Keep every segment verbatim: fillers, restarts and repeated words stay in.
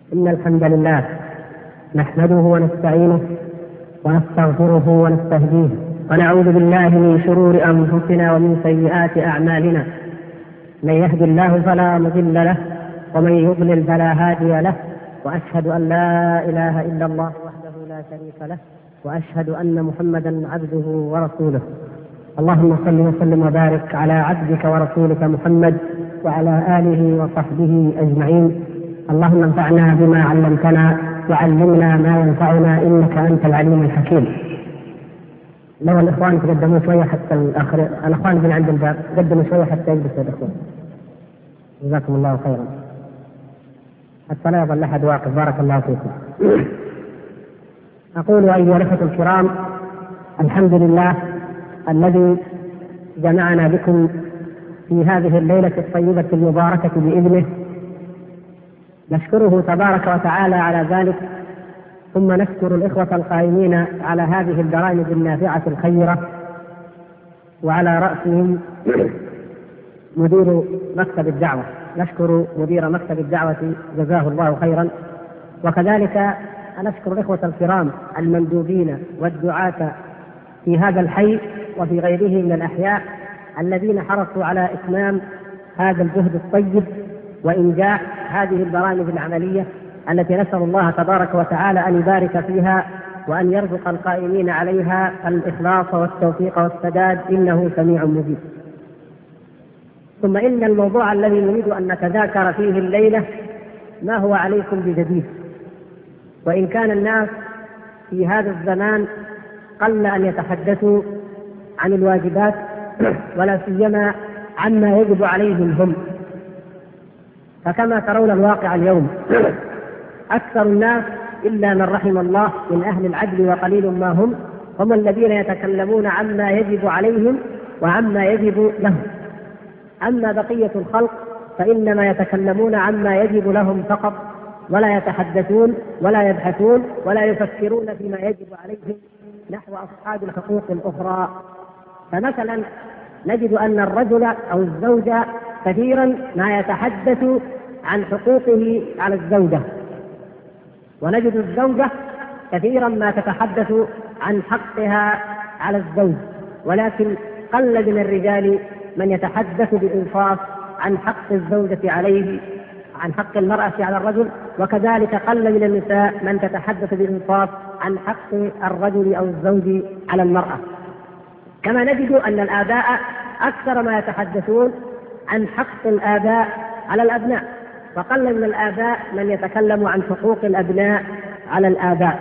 إن الحمد لله نحمده ونستعينه ونستغفره ونستهديه ونعوذ بالله من شرور أنفسنا ومن سيئات أعمالنا. من يهد الله فلا مضل له ومن يضلل فلا هادي له، وأشهد أن لا إله إلا الله وحده لا شريك له، وأشهد أن محمدا عبده ورسوله. اللهم صل وسلم وبارك على عبدك ورسولك محمد وعلى آله وصحبه أجمعين. اللهم انفعنا بما علمتنا وعلمنا ما ينفعنا إنك أنت العليم الحكيم. لو الإخوان تقدموا شوية حتى الآخر، الأخوان من عند الباب قدموا شوية حتى يجلسوا الإخوان، جزاكم الله خيرا، حتى لا يظل أحد واقف. بارك الله فيكم. أقول أيها الأخوة الكرام، الحمد لله الذي جمعنا بكم في هذه الليلة الطيبة المباركة بإذنه، نشكره تبارك وتعالى على ذلك، ثم نشكر الإخوة القائمين على هذه البرامج النافعة الخيرة، وعلى رأسهم مدير مكتب الدعوة، نشكر مدير مكتب الدعوة جزاه الله خيرا. وكذلك نشكر الإخوة الكرام المندوبين والدعاة في هذا الحي وفي غيره من الأحياء الذين حرصوا على إتمام هذا الجهد الطيب وإنجاح هذه البرامج العملية التي نسأل الله تبارك وتعالى أن يبارك فيها وأن يرزق القائمين عليها الإخلاص والتوفيق والسداد، إنه سميع مجيب. ثم إن الموضوع الذي نريد أن نتذاكر فيه الليلة ما هو عليكم بجديد، وإن كان الناس في هذا الزمان قل أن يتحدثوا عن الواجبات ولا سيما عما يجب عليهم هم، فكما ترون الواقع اليوم أكثر الناس إلا من رحم الله من أهل العدل وقليل ما هم هم الذين يتكلمون عما يجب عليهم وعما يجب لهم. أما بقية الخلق فإنما يتكلمون عما يجب لهم فقط، ولا يتحدثون ولا يبحثون ولا يفكرون فيما يجب عليهم نحو أصحاب الحقوق الأخرى. فمثلا نجد أن الرجل أو الزوجة كثيرا ما يتحدث عن حقوقه على الزوجة، ونجد الزوجة كثيرا ما تتحدث عن حقها على الزوج، ولكن قل من الرجال من يتحدث بإنصاف عن حق الزوجة عليه، عن حق المرأة على الرجل، وكذلك قل من النساء من تتحدث بإنصاف عن حق الرجل أو الزوج على المرأة. كما نجد أن الآباء أكثر ما يتحدثون عن حق الآباء على الأبناء، وقل من الآباء من يتكلم عن حقوق الأبناء على الآباء.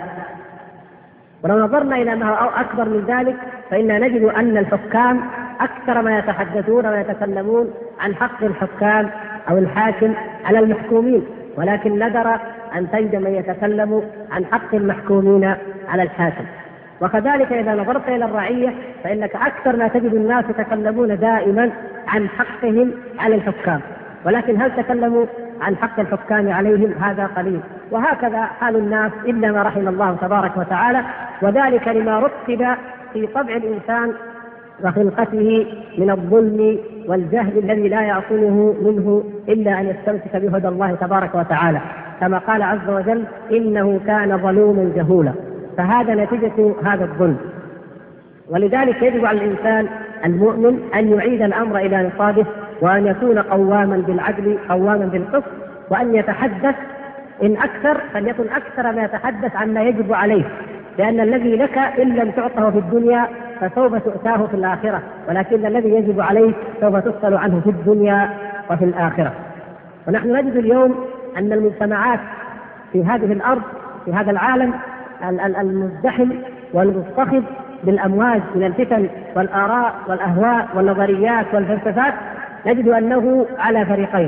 ولو نظرنا إلى ما هو أكبر من ذلك فإننا نجد أن الحكام أكثر ما يتحدثون ويتكلمون عن حق الحكام أو الحاكم على المحكومين، ولكن ندر أن تجد من يتكلم عن حق المحكومين على الحاكم. وكذلك إذا نظرت إلى الرعية فإنك أكثر ما تجد الناس يتكلمون دائما عن حقهم على الحكام، ولكن هل تكلموا عن حق الحكام عليهم؟ هذا قليل. وهكذا حال الناس إلا ما رحم الله تبارك وتعالى، وذلك لما رتب في طبع الإنسان وخلقته من الظلم والجهل الذي لا يعصمه منه إلا أن يستمسك بهدى الله تبارك وتعالى، كما قال عز وجل: إنه كان ظلوما جهولا. فهذا نتيجة هذا الظلم. ولذلك يجب على الإنسان المؤمن أن يعيد الأمر إلى نصابه، وأن يكون قواما بالعدل قواما بالقسط، وأن يتحدث إن أكثر فليكن أكثر ما يتحدث عما يجب عليه، لأن الذي لك إن لم تعطه في الدنيا فسوف تؤتاه في الآخرة، ولكن الذي يجب عليك سوف تسأل عنه في الدنيا وفي الآخرة. ونحن نجد اليوم أن المجتمعات في هذه الأرض في هذا العالم المزدحم والمضطهد بالأمواج من الفتن والآراء والأهواء والنظريات والفلسفات، نجد أنه على فريقين.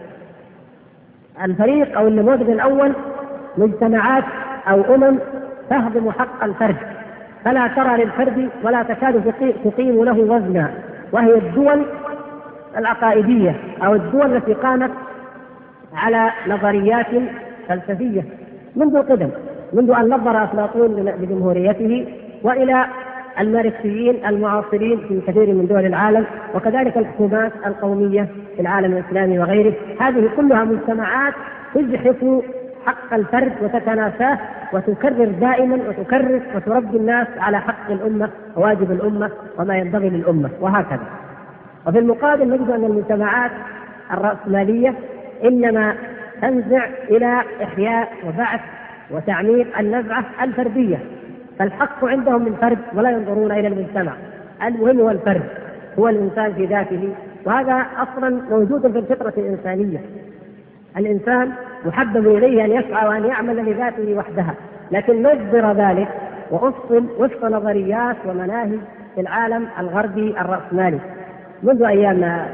الفريق أو النموذج الأول مجتمعات أو أمم تهضم حق الفرد، فلا ترى للفرد ولا تكاد تقيم له وزنا، وهي الدول العقائدية أو الدول التي قامت على نظريات فلسفية منذ القدم، منذ أن نظر أفلاطون لجمهوريته وإلى الماركسيين المعاصرين في كثير من دول العالم، وكذلك الحكومات القومية في العالم الإسلامي وغيره. هذه كلها مجتمعات تزحف حق الفرد وتتناساه وتكرر دائما وتكرس وتربي الناس على حق الأمة وواجب الأمة وما ينبغي للأمة وهكذا. وفي المقابل نجد أن المجتمعات الرأسمالية إنما تنزع إلى إحياء وبعث وتعميق النزعة الفردية، فالحق عندهم من فرد ولا ينظرون إلى المجتمع. المهم هو الفرد، هو الإنسان في ذاته، وهذا أصلا موجود في الفطرة الإنسانية. الإنسان محبب إليه أن يسعى وأن يعمل لذاته وحدها، لكن نجبر ذلك وأصل وفق نظريات ومناهج في العالم الغربي الرأسمالي منذ أيام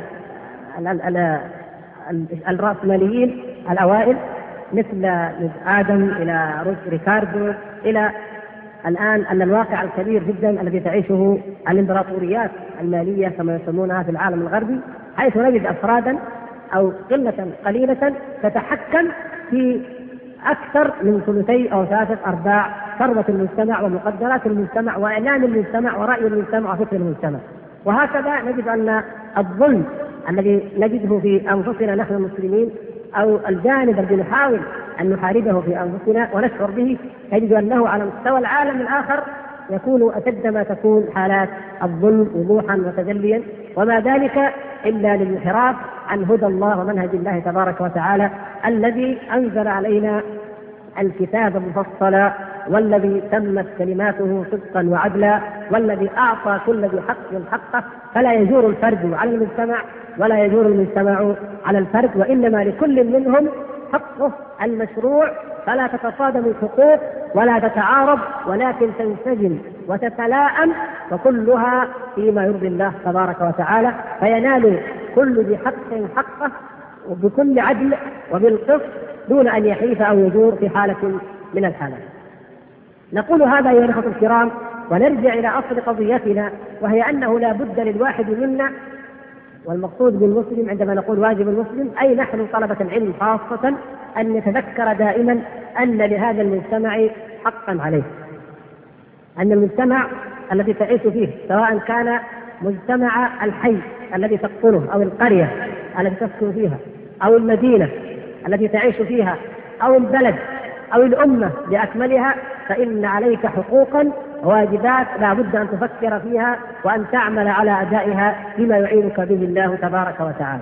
الرأسماليين الأوائل مثل آدم إلى ريكاردو إلى الآن، أن الواقع الكبير جدا الذي تعيشه الإمبراطوريات المالية كما يسمونها في العالم الغربي، حيث نجد أفرادا أو قلة قليلة تتحكم في أكثر من ثلثي أو ثلاثة أرباع ثروة المجتمع ومقدرات المجتمع وإعلام المجتمع ورأي المجتمع وفكر المجتمع. وهكذا نجد أن الظلم الذي نجده في أنفسنا نحن المسلمين أو الجانب الذي نحاول أن نحاربه في أنفسنا ونشعر به، نجد أنه على مستوى العالم الآخر يكون أشد ما تكون حالات الظلم وضوحا وتجليا، وما ذلك إلا للانحراف عن هدى الله ومنهج الله تبارك وتعالى الذي أنزل علينا الكتاب مفصلا، والذي تمت كلماته صدقا وعدلا، والذي أعطى كل ذي حق حقه، فلا يجور الفرد على المجتمع ولا يجور المجتمع على الفرد، وإنما لكل منهم حقه المشروع، فلا تتصادم الحقوق ولا تتعارض ولكن تنسجم وتتلائم، وكلها فيما يرضي الله تبارك وتعالى، فينال كل ذي حق حقه وبكل عدل وبالقسط دون أن يحيف أو يجور في حالة من الحالات. نقول هذا أيها الأخوة الكرام ونرجع إلى أصل قضيتنا، وهي أنه لا بد للواحد منا، والمقصود بالمسلم عندما نقول واجب المسلم أي نحن طلبة العلم خاصة، أن نتذكر دائما أن لهذا المجتمع حقا عليه، أن المجتمع الذي تعيش فيه سواء كان مجتمع الحي الذي تسكنه أو القرية التي تسكن فيها أو المدينة التي تعيش فيها أو البلد أو الأمة بأكملها، فإن عليك حقوقا وواجبات لا بد أن تفكر فيها وأن تعمل على أدائها بما يعينك به الله تبارك وتعالى.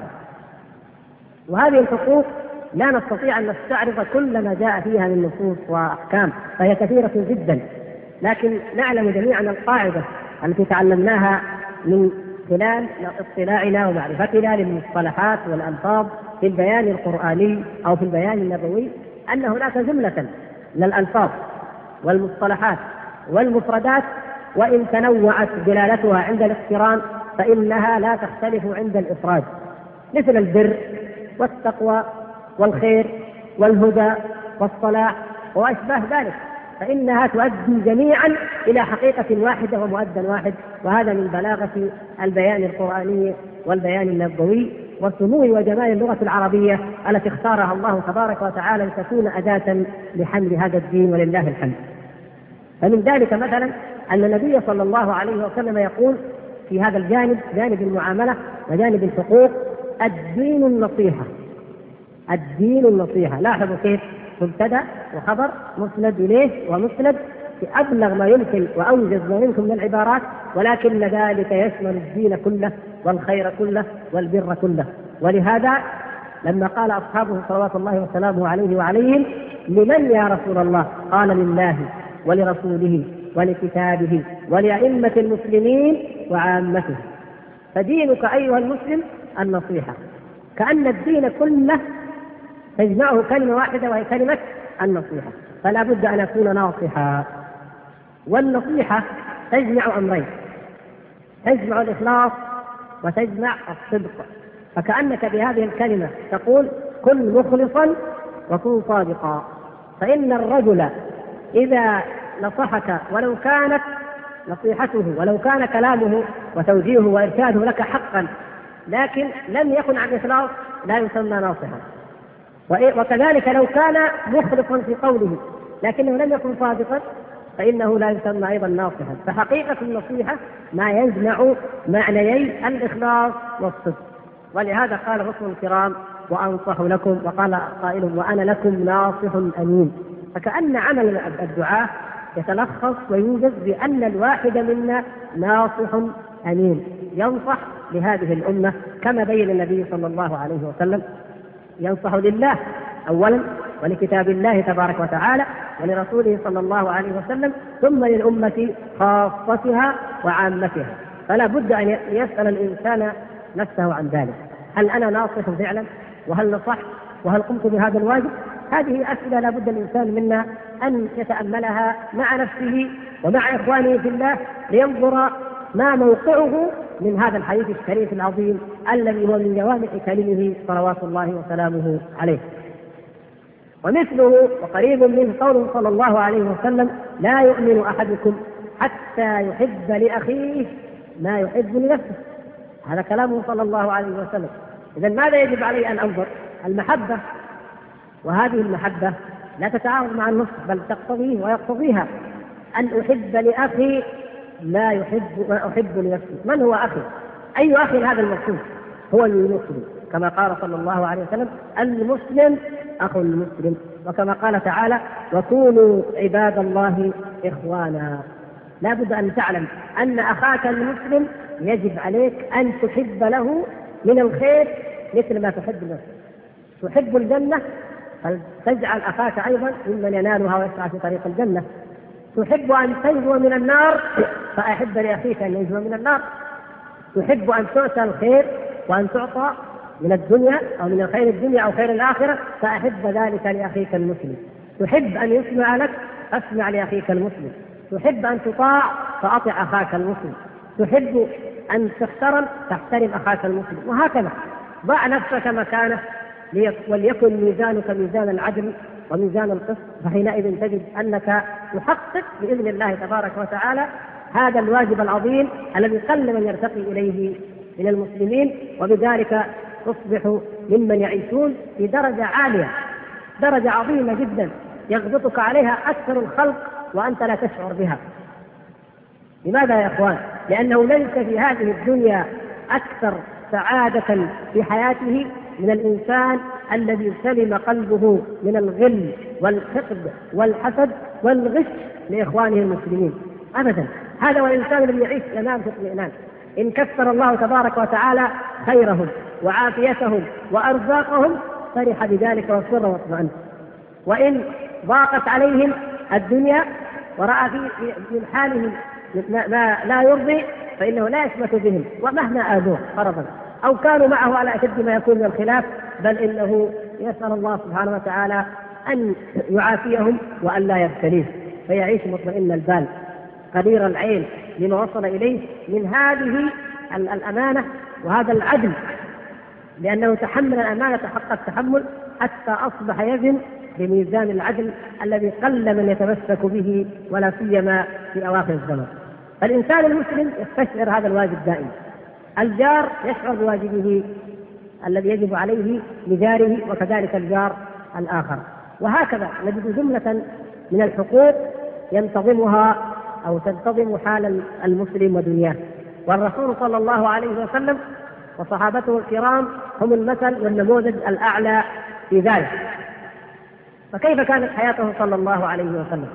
وهذه الحقوق لا نستطيع أن نستعرض كل ما جاء فيها من نصوص وأحكام، فهي كثيرة جدا، لكن نعلم جميعا القاعدة التي تعلمناها من خلال اطلاعنا ومعرفتنا للمصطلحات والألفاظ في البيان القرآني أو في البيان النبوي، أن هناك جملة للألفاظ والمصطلحات والمفردات وإن تنوعت دلالتها عند الاقتران فإنها لا تختلف عند الإفراد، مثل البر والتقوى والخير والهدى والصلاح وأشباه ذلك، فإنها تؤدي جميعا إلى حقيقة واحدة ومؤدى واحد. وهذا من بلاغة البيان القرآني والبيان النبوي وسمو وجمال اللغة العربية التي اختارها الله تبارك وتعالى لتكون أداة لحمل هذا الدين ولله الحمد. فمن ذلك مثلا أن النبي صلى الله عليه وسلم يقول في هذا الجانب، جانب المعاملة وجانب الحقوق: الدين النصيحة. الدين النصيحة، لاحظوا كيف مبتدأ وخبر مسند إليه ومسند في أبلغ ما يمكن وأوجز ما يمكن من العبارات، ولكن ذلك يشمل الدين كله والخير كله والبر كله. ولهذا لما قال أصحابه صلوات الله وسلامه عليه وعليهم: لمن يا رسول الله؟ قال: لله ولرسوله ولكتابه ولأئمة المسلمين وعامته. فدينك أيها المسلم النصيحة، كأن الدين كله تجمعه كلمة واحدة وهي كلمة النصيحة، فلا بد أن أكون ناصحا. والنصيحة تجمع أمرين: تجمع الإخلاص وتجمع الصدق، فكأنك بهذه الكلمة تقول: كن مخلصا وكن صادقا. فإن الرجل إذا نصحك ولو كانت نصيحته ولو كان كلامه وتوجيهه وإرشاده لك حقا لكن لم يكن عن إخلاص لا يسمى ناصحا، وكذلك لو كان مخلصا في قوله لكنه لم يكن صادقا فإنه لا يسمى أيضا ناصحا. فحقيقة النصيحة ما يجمع معنيي الإخلاص والصدق. ولهذا قال الرسول الكرام وأنصح لكم، وقال قائل وأنا لكم ناصح أمين. فكأن عمل الدعاء يتلخص ويوجد بأن الواحد منا ناصح أمين ينصح لهذه الأمة كما بين النبي صلى الله عليه وسلم، ينصح لله أولا ولكتاب الله تبارك وتعالى ولرسوله صلى الله عليه وسلم، ثم للأمة خاصتها وعامتها. فلا بد أن يسأل الإنسان نفسه عن ذلك، هل أنا ناصح فعلا؟ وهل نصحت؟ وهل قمت بهذا الواجب؟ هذه أسئلة لا بد الإنسان منا أن يتأملها مع نفسه ومع إخوانه في الله، لينظر ما موقعه من هذا الحديث الشريف العظيم الذي هو من جوامع كلمه صلوات الله وسلامه عليه. ومثله وقريب منه قوله صلى الله عليه وسلم: لا يؤمن أحدكم حتى يحب لأخيه ما يحب لنفسه. هذا كلامه صلى الله عليه وسلم. إذن ماذا يجب علي أن أنظر؟ المحبة، وهذه المحبة لا تتعارض مع النص بل تقتضيه ويقتضيها أن أحب لأخي ما يحب ما أحب لنفسي. من هو أخي؟ أي أخي هذا المقصود؟ هو المسلم، كما قال صلى الله عليه وسلم: المسلم أخو المسلم. وكما قال تعالى: وكونوا عباد الله إخوانا. لا بد أن تعلم أن أخاك المسلم يجب عليك أن تحب له من الخير مثل ما تحب نفسك. تحب الجنة فلتجعل أخاك أيضا ممن ينالها ويسعى في طريق الجنة. تحب أن تنجو من النار فأحب لأخيك أن ينجو من النار. تحب أن تؤتى الخير وأن تعطى من الدنيا أو من خير الدنيا أو خير الآخرة فأحب ذلك لأخيك المسلم. تحب أن يسمع لك فاسمع لأخيك المسلم. تحب أن تطاع فأطع أخاك المسلم. تحب أن تحترم فاحترم أخاك المسلم. وهكذا ضع نفسك مكانه وليكن ميزانك ميزان العدل وميزان القسط، فحينئذ تجد أنك تحقق بإذن الله تبارك وتعالى هذا الواجب العظيم الذي قل من يرتقي إليه من المسلمين، وبذلك تصبح ممن يعيشون في درجة عالية، درجة عظيمة جدا يغبطك عليها أكثر الخلق وأنت لا تشعر بها. لماذا يا إخوان؟ لأنه ليس في هذه الدنيا أكثر سعادة في حياته من الإنسان الذي سلم قلبه من الغل والحقد والحسد والغش لإخوانه المسلمين. أبدا، هذا هو الإنسان الذي يعيش ينام في اطمئنان. إن كثر الله تبارك وتعالى خيرهم وعافيتهم وأرزاقهم فرح بذلك وسر واطمئن، وإن ضاقت عليهم الدنيا ورأى في حالهم ما لا يرضي فإنه لا يشمت بهم ومهما آذوه فرضا أو كانوا معه على أشد ما يكون من الخلاف، بل إنه يسأل الله سبحانه وتعالى أن يعافيهم وأن لا يبتليه، فيعيش مطمئن البال قدير العين لما وصل إليه من هذه الأمانة وهذا العدل، لأنه تحمل الأمانة حق التحمل حتى أصبح يزن بميزان العدل الذي قل من يتمسك به ولا سيما في أواخر الزمن. فالإنسان المسلم يستشعر هذا الواجب دائما. الجار يشعر بواجبه الذي يجب عليه لجاره وكذلك الجار الآخر، وهكذا نجد جملة من الحقوق ينتظمها أو تنتظم حال المسلم ودنياه. والرسول صلى الله عليه وسلم وصحابته الكرام هم المثل والنموذج الأعلى في ذلك. فكيف كانت حياته صلى الله عليه وسلم؟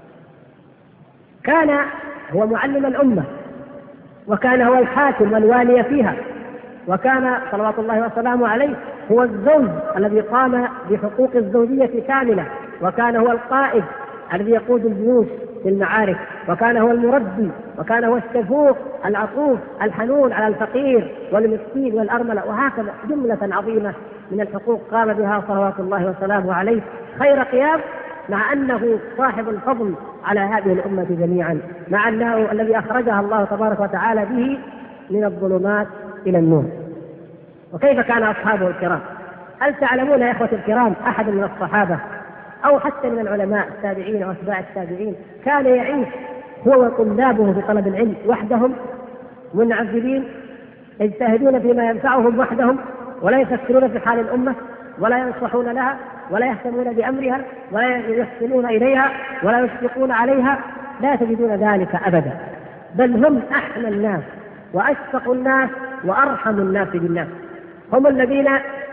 كان هو معلم الأمة، وكان هو الحاكم والوالي فيها، وكان صلوات الله وسلامه عليه هو الزوج الذي قام بحقوق الزوجية كاملة، وكان هو القائد الذي يقود الجيوش في المعارك، وكان هو المربي، وكان هو الشفوق العطوف الحنون على الفقير والمسكين والأرملة، وهكذا جملة عظيمة من الحقوق قام بها صلوات الله وسلامه عليه خير قيام، مع أنه صاحب الفضل على هذه الأمة جميعا، مع أنه الذي أخرجها الله تبارك وتعالى به من الظلمات إلى النور. وكيف كان أصحابه الكرام؟ هل تعلمون يا إخوة الكرام أحد من الصحابة أو حتى من العلماء التابعين وأتباع التابعين كان يعيش هو وطلابه في طلب العلم وحدهم منعزلين يجتهدون فيما ينفعهم وحدهم، ولا يفكرون في حال الأمة ولا ينصحون لها ولا يهتمون بأمرها ولا يحسنون إليها ولا يشفقون عليها؟ لا تجدون ذلك أبدا، بل هم أحلى الناس وأشفق الناس وأرحم الناس بالناس. هم الذين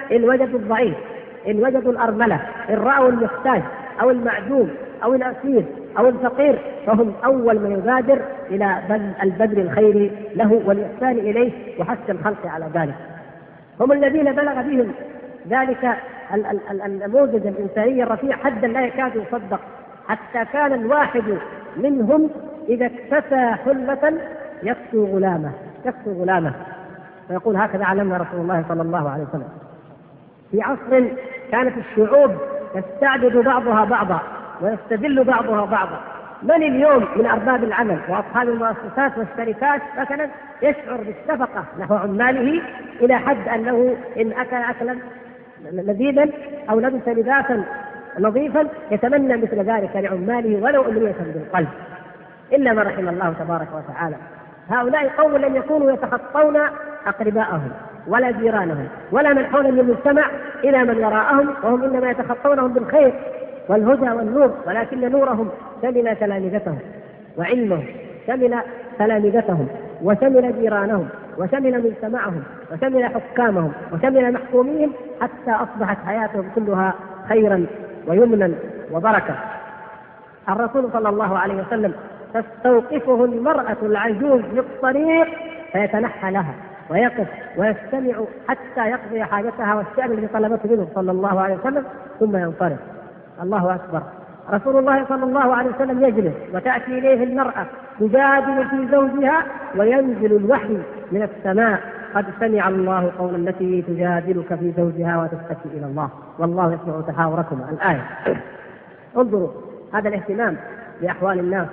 إن وجدوا الضعيف، إن وجدوا الأرملة، إن رأوا المحتاج أو المعدوم أو الأسير أو الفقير، فهم أول من يبادر إلى البذل الخير له والإحسان إليه وحث الخلق على ذلك. هم الذين بلغ بهم ذلك النموذج الإنساني الرفيع حدا لا يكاد يصدق، حتى كان الواحد منهم إذا اكتسى حلة يكسو غلامه يكسو غلامه فيقول هكذا علمنا رسول الله صلى الله عليه وسلم. في عصر كانت الشعوب تستعبد بعضها بعضا ويستذل بعضها بعضا، من اليوم من أرباب العمل وأصحاب المؤسسات والشركات مثلا يشعر بالشفقة نحو عماله إلى حد أنه إن أكل أكلا لذيذا أو لبس لباسا نظيفا يتمنى مثل ذلك لعماله ولو أمنية بالقلب، إلا ما رحم الله تبارك وتعالى. هؤلاء قوم لم يكونوا يتخطون أقرباءهم ولا جيرانهم ولا من حول المجتمع إلى من وراءهم، وهم إنما يتخطونهم بالخير والهدى والنور، ولكن نورهم شمل تلامذتهم وعلمهم شمل تلامذتهم وشمل جيرانهم وشمل مجتمعهم وشمل حكامهم وشمل محكومين، حتى أصبحت حياتهم كلها خيرا ويمنا وبركة. الرسول صلى الله عليه وسلم تستوقفه المرأة العجوز في الطريق فيتنحى لها ويقف ويستمع حتى يقضي حاجتها والشأن الذي طلبته منه صلى الله عليه وسلم ثم ينصرف. الله أكبر. رسول الله صلى الله عليه وسلم يجلس وتأتي إليه المرأة تجادل في زوجها وينزل الوحي من السماء قد سمع الله قول التي تجادلك في زوجها وتشتكي إلى الله والله يسمع تحاوركما الآية. انظروا هذا الاهتمام بأحوال الناس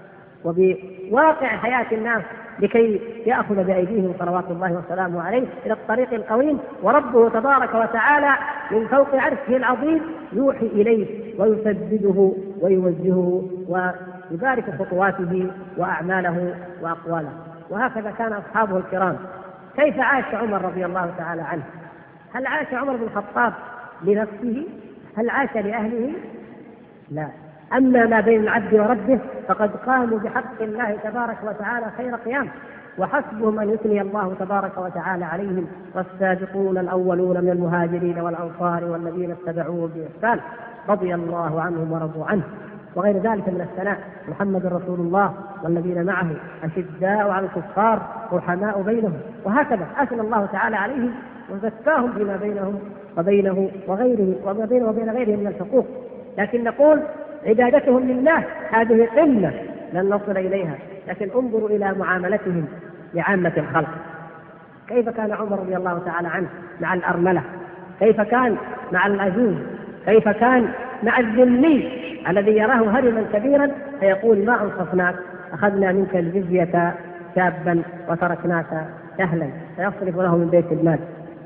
وبواقع حياة الناس لكي يأخذ بأيديهم صلوات الله وسلامه عليه إلى الطريق القويم، وربه تبارك وتعالى من فوق عرشه العظيم يوحي إليه ويسدده ويوجهه ويبارك خطواته وأعماله وأقواله. وهكذا كان أصحابه الكرام. كيف عاش عمر رضي الله تعالى عنه؟ هل عاش عمر بن الخطاب لنفسه؟ هل عاش لأهله؟ لا. أما ما بين العبد وربه فقد قاموا بحق الله تبارك وتعالى خير قيام، وحسبهم أن يثني الله تبارك وتعالى عليهم والسابقون الأولون من المهاجرين والأنصار والذين اتبعوهم بإحسان رضي الله عنهم ورضوا عنه، وغير ذلك من الثناء. محمد رسول الله والذين معه أشداء على الكفار رحماء بينهم، وهكذا أثنى الله تعالى عليهم وزكاهم فيما بينهم وبينه وغيره وما بينه وبين غيره من الحقوق. لكن نقول عبادتهم لله هذه قمة لن نصل إليها، لكن انظروا إلى معاملتهم لعامة الخلق. كيف كان عمر رضي الله تعالى عنه مع الأرملة، كيف كان مع العجوز، كيف كان مع الذمي الذي يراه هرما كبيرا فيقول ما أنصفناك، أخذنا منك الجزية شابا وتركناك سهلا، فيصرف له من بيت المال.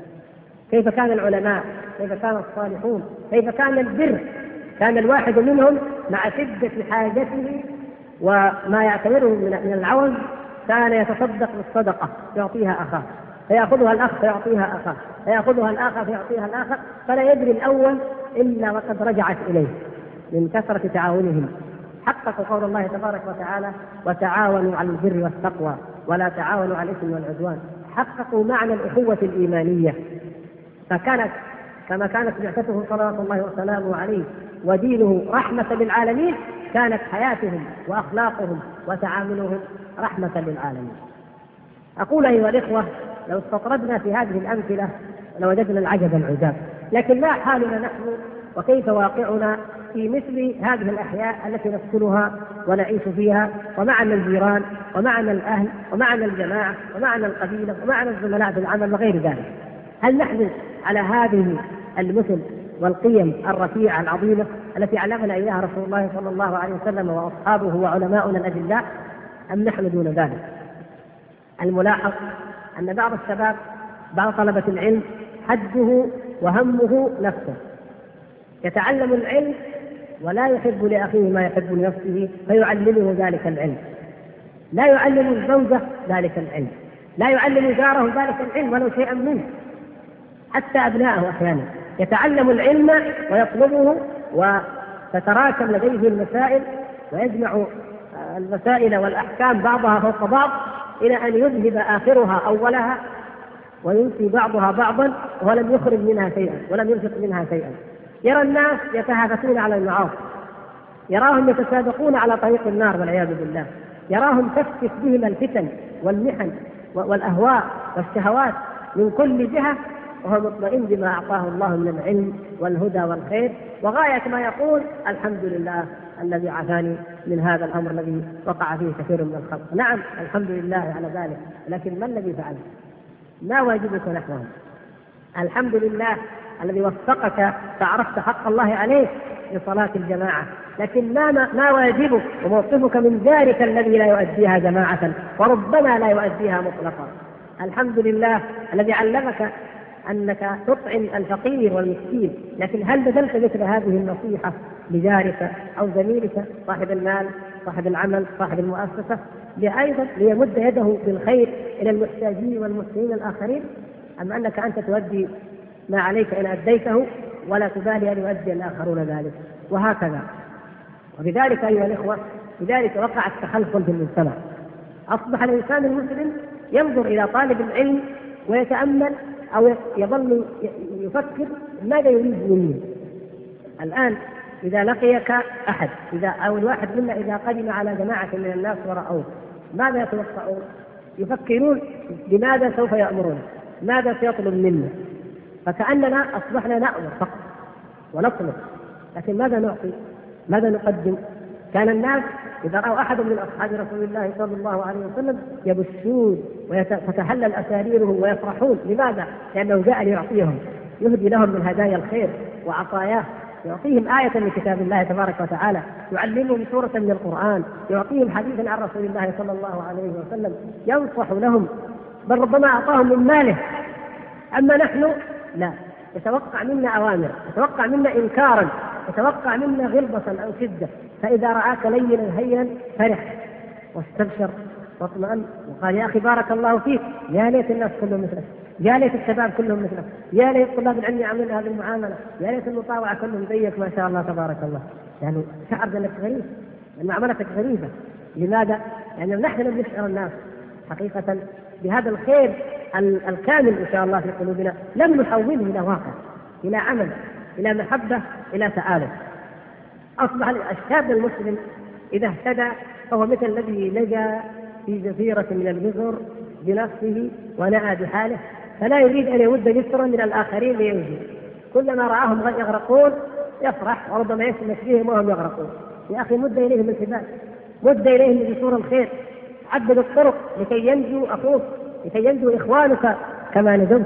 كيف كان العلماء، كيف كان الصالحون، كيف كان البر. كان الواحد منهم مع شدة حاجته وما يعتبره من العوز كان يتصدق بالصدقة يعطيها أخاه، فيأخذها الأخ فيعطيها أخاه، فيأخذها الآخر فيعطيها الآخر، فلا يدري الأول إلا وقد رجعت إليه من كثرة تعاونهم. حققوا قول الله تبارك وتعالى وتعاونوا على البر والتقوى ولا تعاونوا على الإثم والعدوان. حققوا معنى الأخوة الإيمانية، فكانت كما كانت بعثته صلوات الله وسلامه عليه ودينه رحمة للعالمين، كانت حياتهم وأخلاقهم وتعاملهم رحمة للعالمين. أقول أيها الإخوة لو استطردنا في هذه الأمثلة لوجدنا العجب العجاب، لكن ما حالنا نحن وكيف واقعنا في مثل هذه الأحياء التي نسكنها ونعيش فيها، ومعنا الجيران ومعنا الأهل ومعنا الجماعة ومعنا القبيلة ومعنا الزملاء في العمل وغير ذلك. هل نحن على هذه المثل والقيم الرفيعة العظيمة التي علمنا إياها رسول الله صلى الله عليه وسلم وأصحابه وعلماؤنا الأجلاء، أم نحن دون ذلك؟ الملاحظ أن بعض الشباب بعض طلبة العلم حده وهمه نفسه، يتعلم العلم ولا يحب لأخيه ما يحب لنفسه فيعلمه ذلك العلم، لا يعلم الزوجة ذلك العلم، لا يعلم جاره ذلك العلم ولو شيئا منه، حتى أبناءه أحيانا يتعلم العلم ويطلبه وتتراكم لديه المسائل ويجمع المسائل والأحكام بعضها فوق بعض إلى أن يذهب آخرها أولها وينفي بعضها بعضا ولم يخرج منها شيئا ولم ينفق منها شيئا. يرى الناس يتهافتون على المعاصي، يراهم يتسابقون على طريق النار والعياذ بالله، يراهم تفتك بهم الفتن والمحن والأهواء والشهوات من كل جهة، وهو مطمئن بما أعطاه الله من العلم والهدى والخير، وغاية ما يقول الحمد لله الذي عافاني من هذا الأمر الذي وقع فيه كثير من الخلق. نعم الحمد لله على ذلك، لكن ما الذي فعله؟ ما واجبك نحوه؟ الحمد لله الذي وفقك فعرفت حق الله عليك لصلاة الجماعة، لكن ما ما واجبك وموقفك من ذلك الذي لا يؤديها جماعة وربما لا يؤديها مطلقا. الحمد لله الذي علمك أنك تطعم الفقير والمسكين، لكن هل بذلت مثل هذه النصيحة لجارك أو زميلك صاحب المال صاحب العمل صاحب المؤسسة أيضا ليمد يده بالخير إلى المحتاجين والمسلمين الآخرين، أم أنك أنت تؤدي ما عليك إن أديته ولا تبالي أن يؤدي الآخرون ذلك؟ وهكذا. وبذلك أيها الإخوة لذلك وقع التخلف في المجتمع. أصبح الإنسان المسلم ينظر إلى طالب العلم ويتأمل أو يظل يفكر ماذا يريد مني الآن. إذا لقيك أحد إذا أو الواحد منا إذا قدم على جماعة من الناس ورأوه ماذا يتوقعون؟ يفكرون بماذا سوف يأمرون، ماذا سيطلب منا، فكأننا أصبحنا نأمر فقط ونطلب، لكن ماذا نعطي؟ ماذا نقدم؟ كان الناس إذا رأوا أحد من أصحاب رسول الله صلى الله عليه وسلم يبشون وتتحلل أساريرهم ويفرحون. لماذا؟ لأنه جاء ليعطيهم، يهدي لهم من هدايا الخير وعطاياه، يعطيهم آية من كتاب الله تبارك وتعالى، يعلمهم سورة من القرآن، يعطيهم حديثا عن رسول الله صلى الله عليه وسلم، ينصح لهم، بل ربما أعطاهم من ماله. أما نحن لا، يتوقع منا أوامر، يتوقع منا إنكارا، يتوقع منا غلظة أو شدة، فإذا رآك لينا هينا فرح واستبشر واطمئن وقال يا أخي بارك الله فيك، يا ليت الناس كلهم مثلك، يا ليت الشباب كلهم مثلك، يا ليت طلاب العلم يعملون هذه المعاملة، يا ليت المطاوعة كلهم زيك ما شاء الله تبارك الله. يعني شعر بأنك غريب، أن معاملتك غريبة. لماذا؟ يعني نحن لم نشعر الناس حقيقة بهذا الخير الكامل إن شاء الله في قلوبنا، لم نحوله إلى واقع، إلى عمل، إلى محبة، إلى تآلف. أصبح الشاب المسلم إذا اهتدى فهو مثل الذي لجأ في جزيرة من الجزر بنفسه ونأى بحاله، فلا يريد أن يمد جسرا من الآخرين لينجو. كلما رآهم يغرقون يفرح وربما يسمح فيهم وهم يغرقون. يا أخي مد إليهم الحبال، مد إليهم بجسور الخير، عدد الطرق لكي ينجو أخوك، لكي ينجو إخوانك كما نجوت.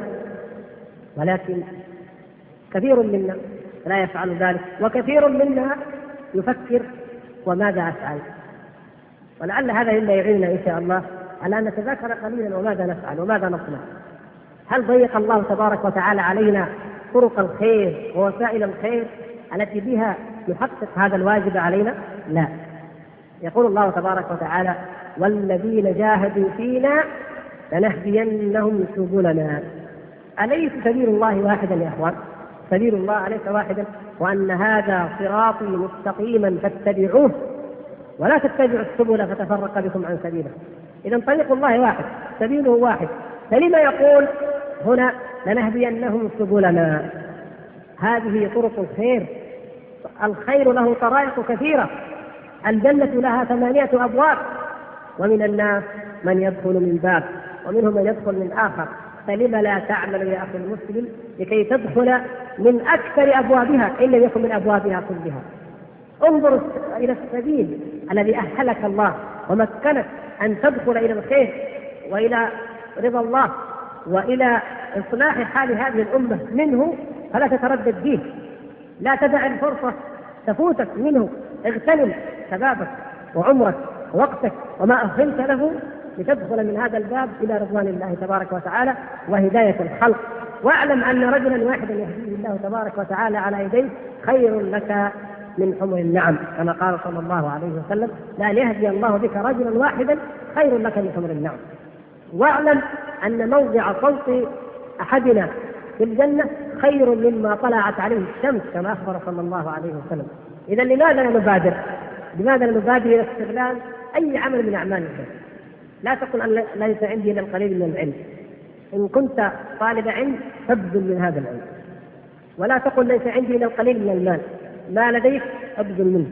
ولكن كثير منا لا يفعل ذلك، وكثير منا يفكر وماذا أفعل. ولعل هذا مما يعيننا إن شاء الله على أن نتذكر قليلا وماذا نفعل وماذا نصنع. هل ضيق الله تبارك وتعالى علينا طرق الخير ووسائل الخير التي بها نحقق هذا الواجب علينا؟ لا. يقول الله تبارك وتعالى والذين جاهدوا فينا لنهدينهم سبلنا. أليس سبيل الله واحدا يا أخوان؟ سبيل الله أليس واحدا؟ وأن هذا صراطي مستقيما فاتبعوه ولا تتبعوا السبل فتفرق بكم عن سبيله. إذا طريق الله واحد، سبيله واحد، فلما يقول هنا لنهدينهم سبلنا؟ هذه طرق الخير. الخير له طرائق كثيرة، الجنة لها ثمانية أبواب، ومن الناس من يدخل من باب ومنهم من يدخل من آخر، فلما لا تعمل يا أخي المسلم لكي تدخل من أكثر أبوابها إن لم يكن من أبوابها كلها؟ انظر إلى السبيل الذي أهلك الله ومكنك أن تدخل إلى الخير وإلى رضا الله وإلى إصلاح حال هذه الأمة منه، فلا تتردد فيه، لا تدع الفرصة تفوتك منه، اغتنم شبابك وعمرك ووقتك وما أهلت له لتدخل من هذا الباب إلى رضوان الله تبارك وتعالى وهداية الخلق. واعلم أن رجلا واحدا يهديه الله تبارك وتعالى على يديه خير لك من حمر النعم، كما قال صلى الله عليه وسلم لا يهدي الله بك رجلا واحدا خير لك من حمر النعم. واعلم أن موضع صوت أحدنا في الجنة خير مما طلعت عليه الشمس كما أخبر صلى الله عليه وسلم. إذا لماذا لا نبادر؟ لماذا لا نبادر إلى استغلال أي عمل من أعمال الخير؟ لا تقل أن ليس عندي إلا القليل من العلم، إن كنت طالب علم فابذل من هذا العلم، ولا تقل ليس عندي إلا القليل من المال، ما لديك ابذل منه،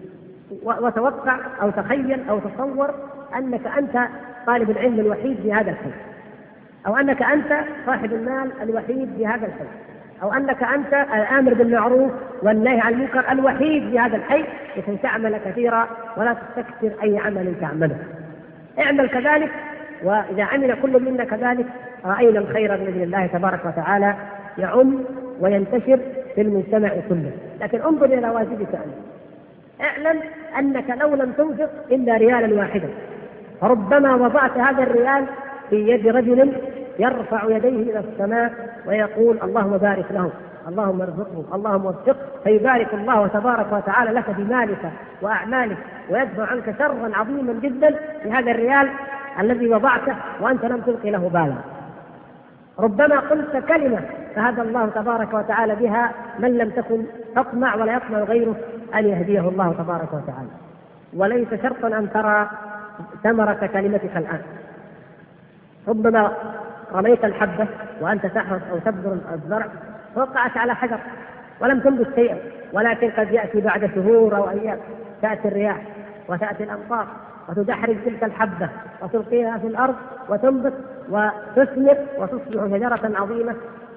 وتوقع أو تخيل أو تصور أنك أنت طالب العلم الوحيد في هذا الحي، أو أنك أنت صاحب المال الوحيد في هذا الحي، أو أنك أنت الآمر بالمعروف والنهي عن المنكر الوحيد في هذا الحي، لكي تعمل كثيرا ولا تستكثر أي عمل تعمله. اعمل كذلك، وإذا عمل كل منا كذلك رأينا الخير بإذن الله تبارك وتعالى يعم وينتشر في المجتمع كله. لكن انظر إلى واجبك أنت، اعلم أنك لو لم تنفق إلا ريالا واحدا فربما وضعت هذا الريال في يد رجل يرفع يديه إلى السماء ويقول اللهم بارك له، اللهم ارزقه، اللهم وفقه، فيبارك الله تبارك وتعالى لك بمالك وأعمالك ويدفع عنك شرا عظيما جدا في هذا الريال الذي وضعته وأنت لم تلقي له بالا. ربما قلت كلمة فهدى الله تبارك وتعالى بها من لم تكن تطمع ولا يطمع غيره أن يهديه الله تبارك وتعالى. وليس شرطا أن ترى ثمرة كلمتك الآن. ربما رميت الحبة وأنت تحرث أو تبذر الزرع وقعت على حجر ولم تنبت شيئا، ولكن قد يأتي بعد شهور أو أيام تأتي الرياح وتأتي الأمطار وتدحرج تلك الحبة وتلقيها في الأرض وتنبت وتثمر وتصبح شجرة عظيمة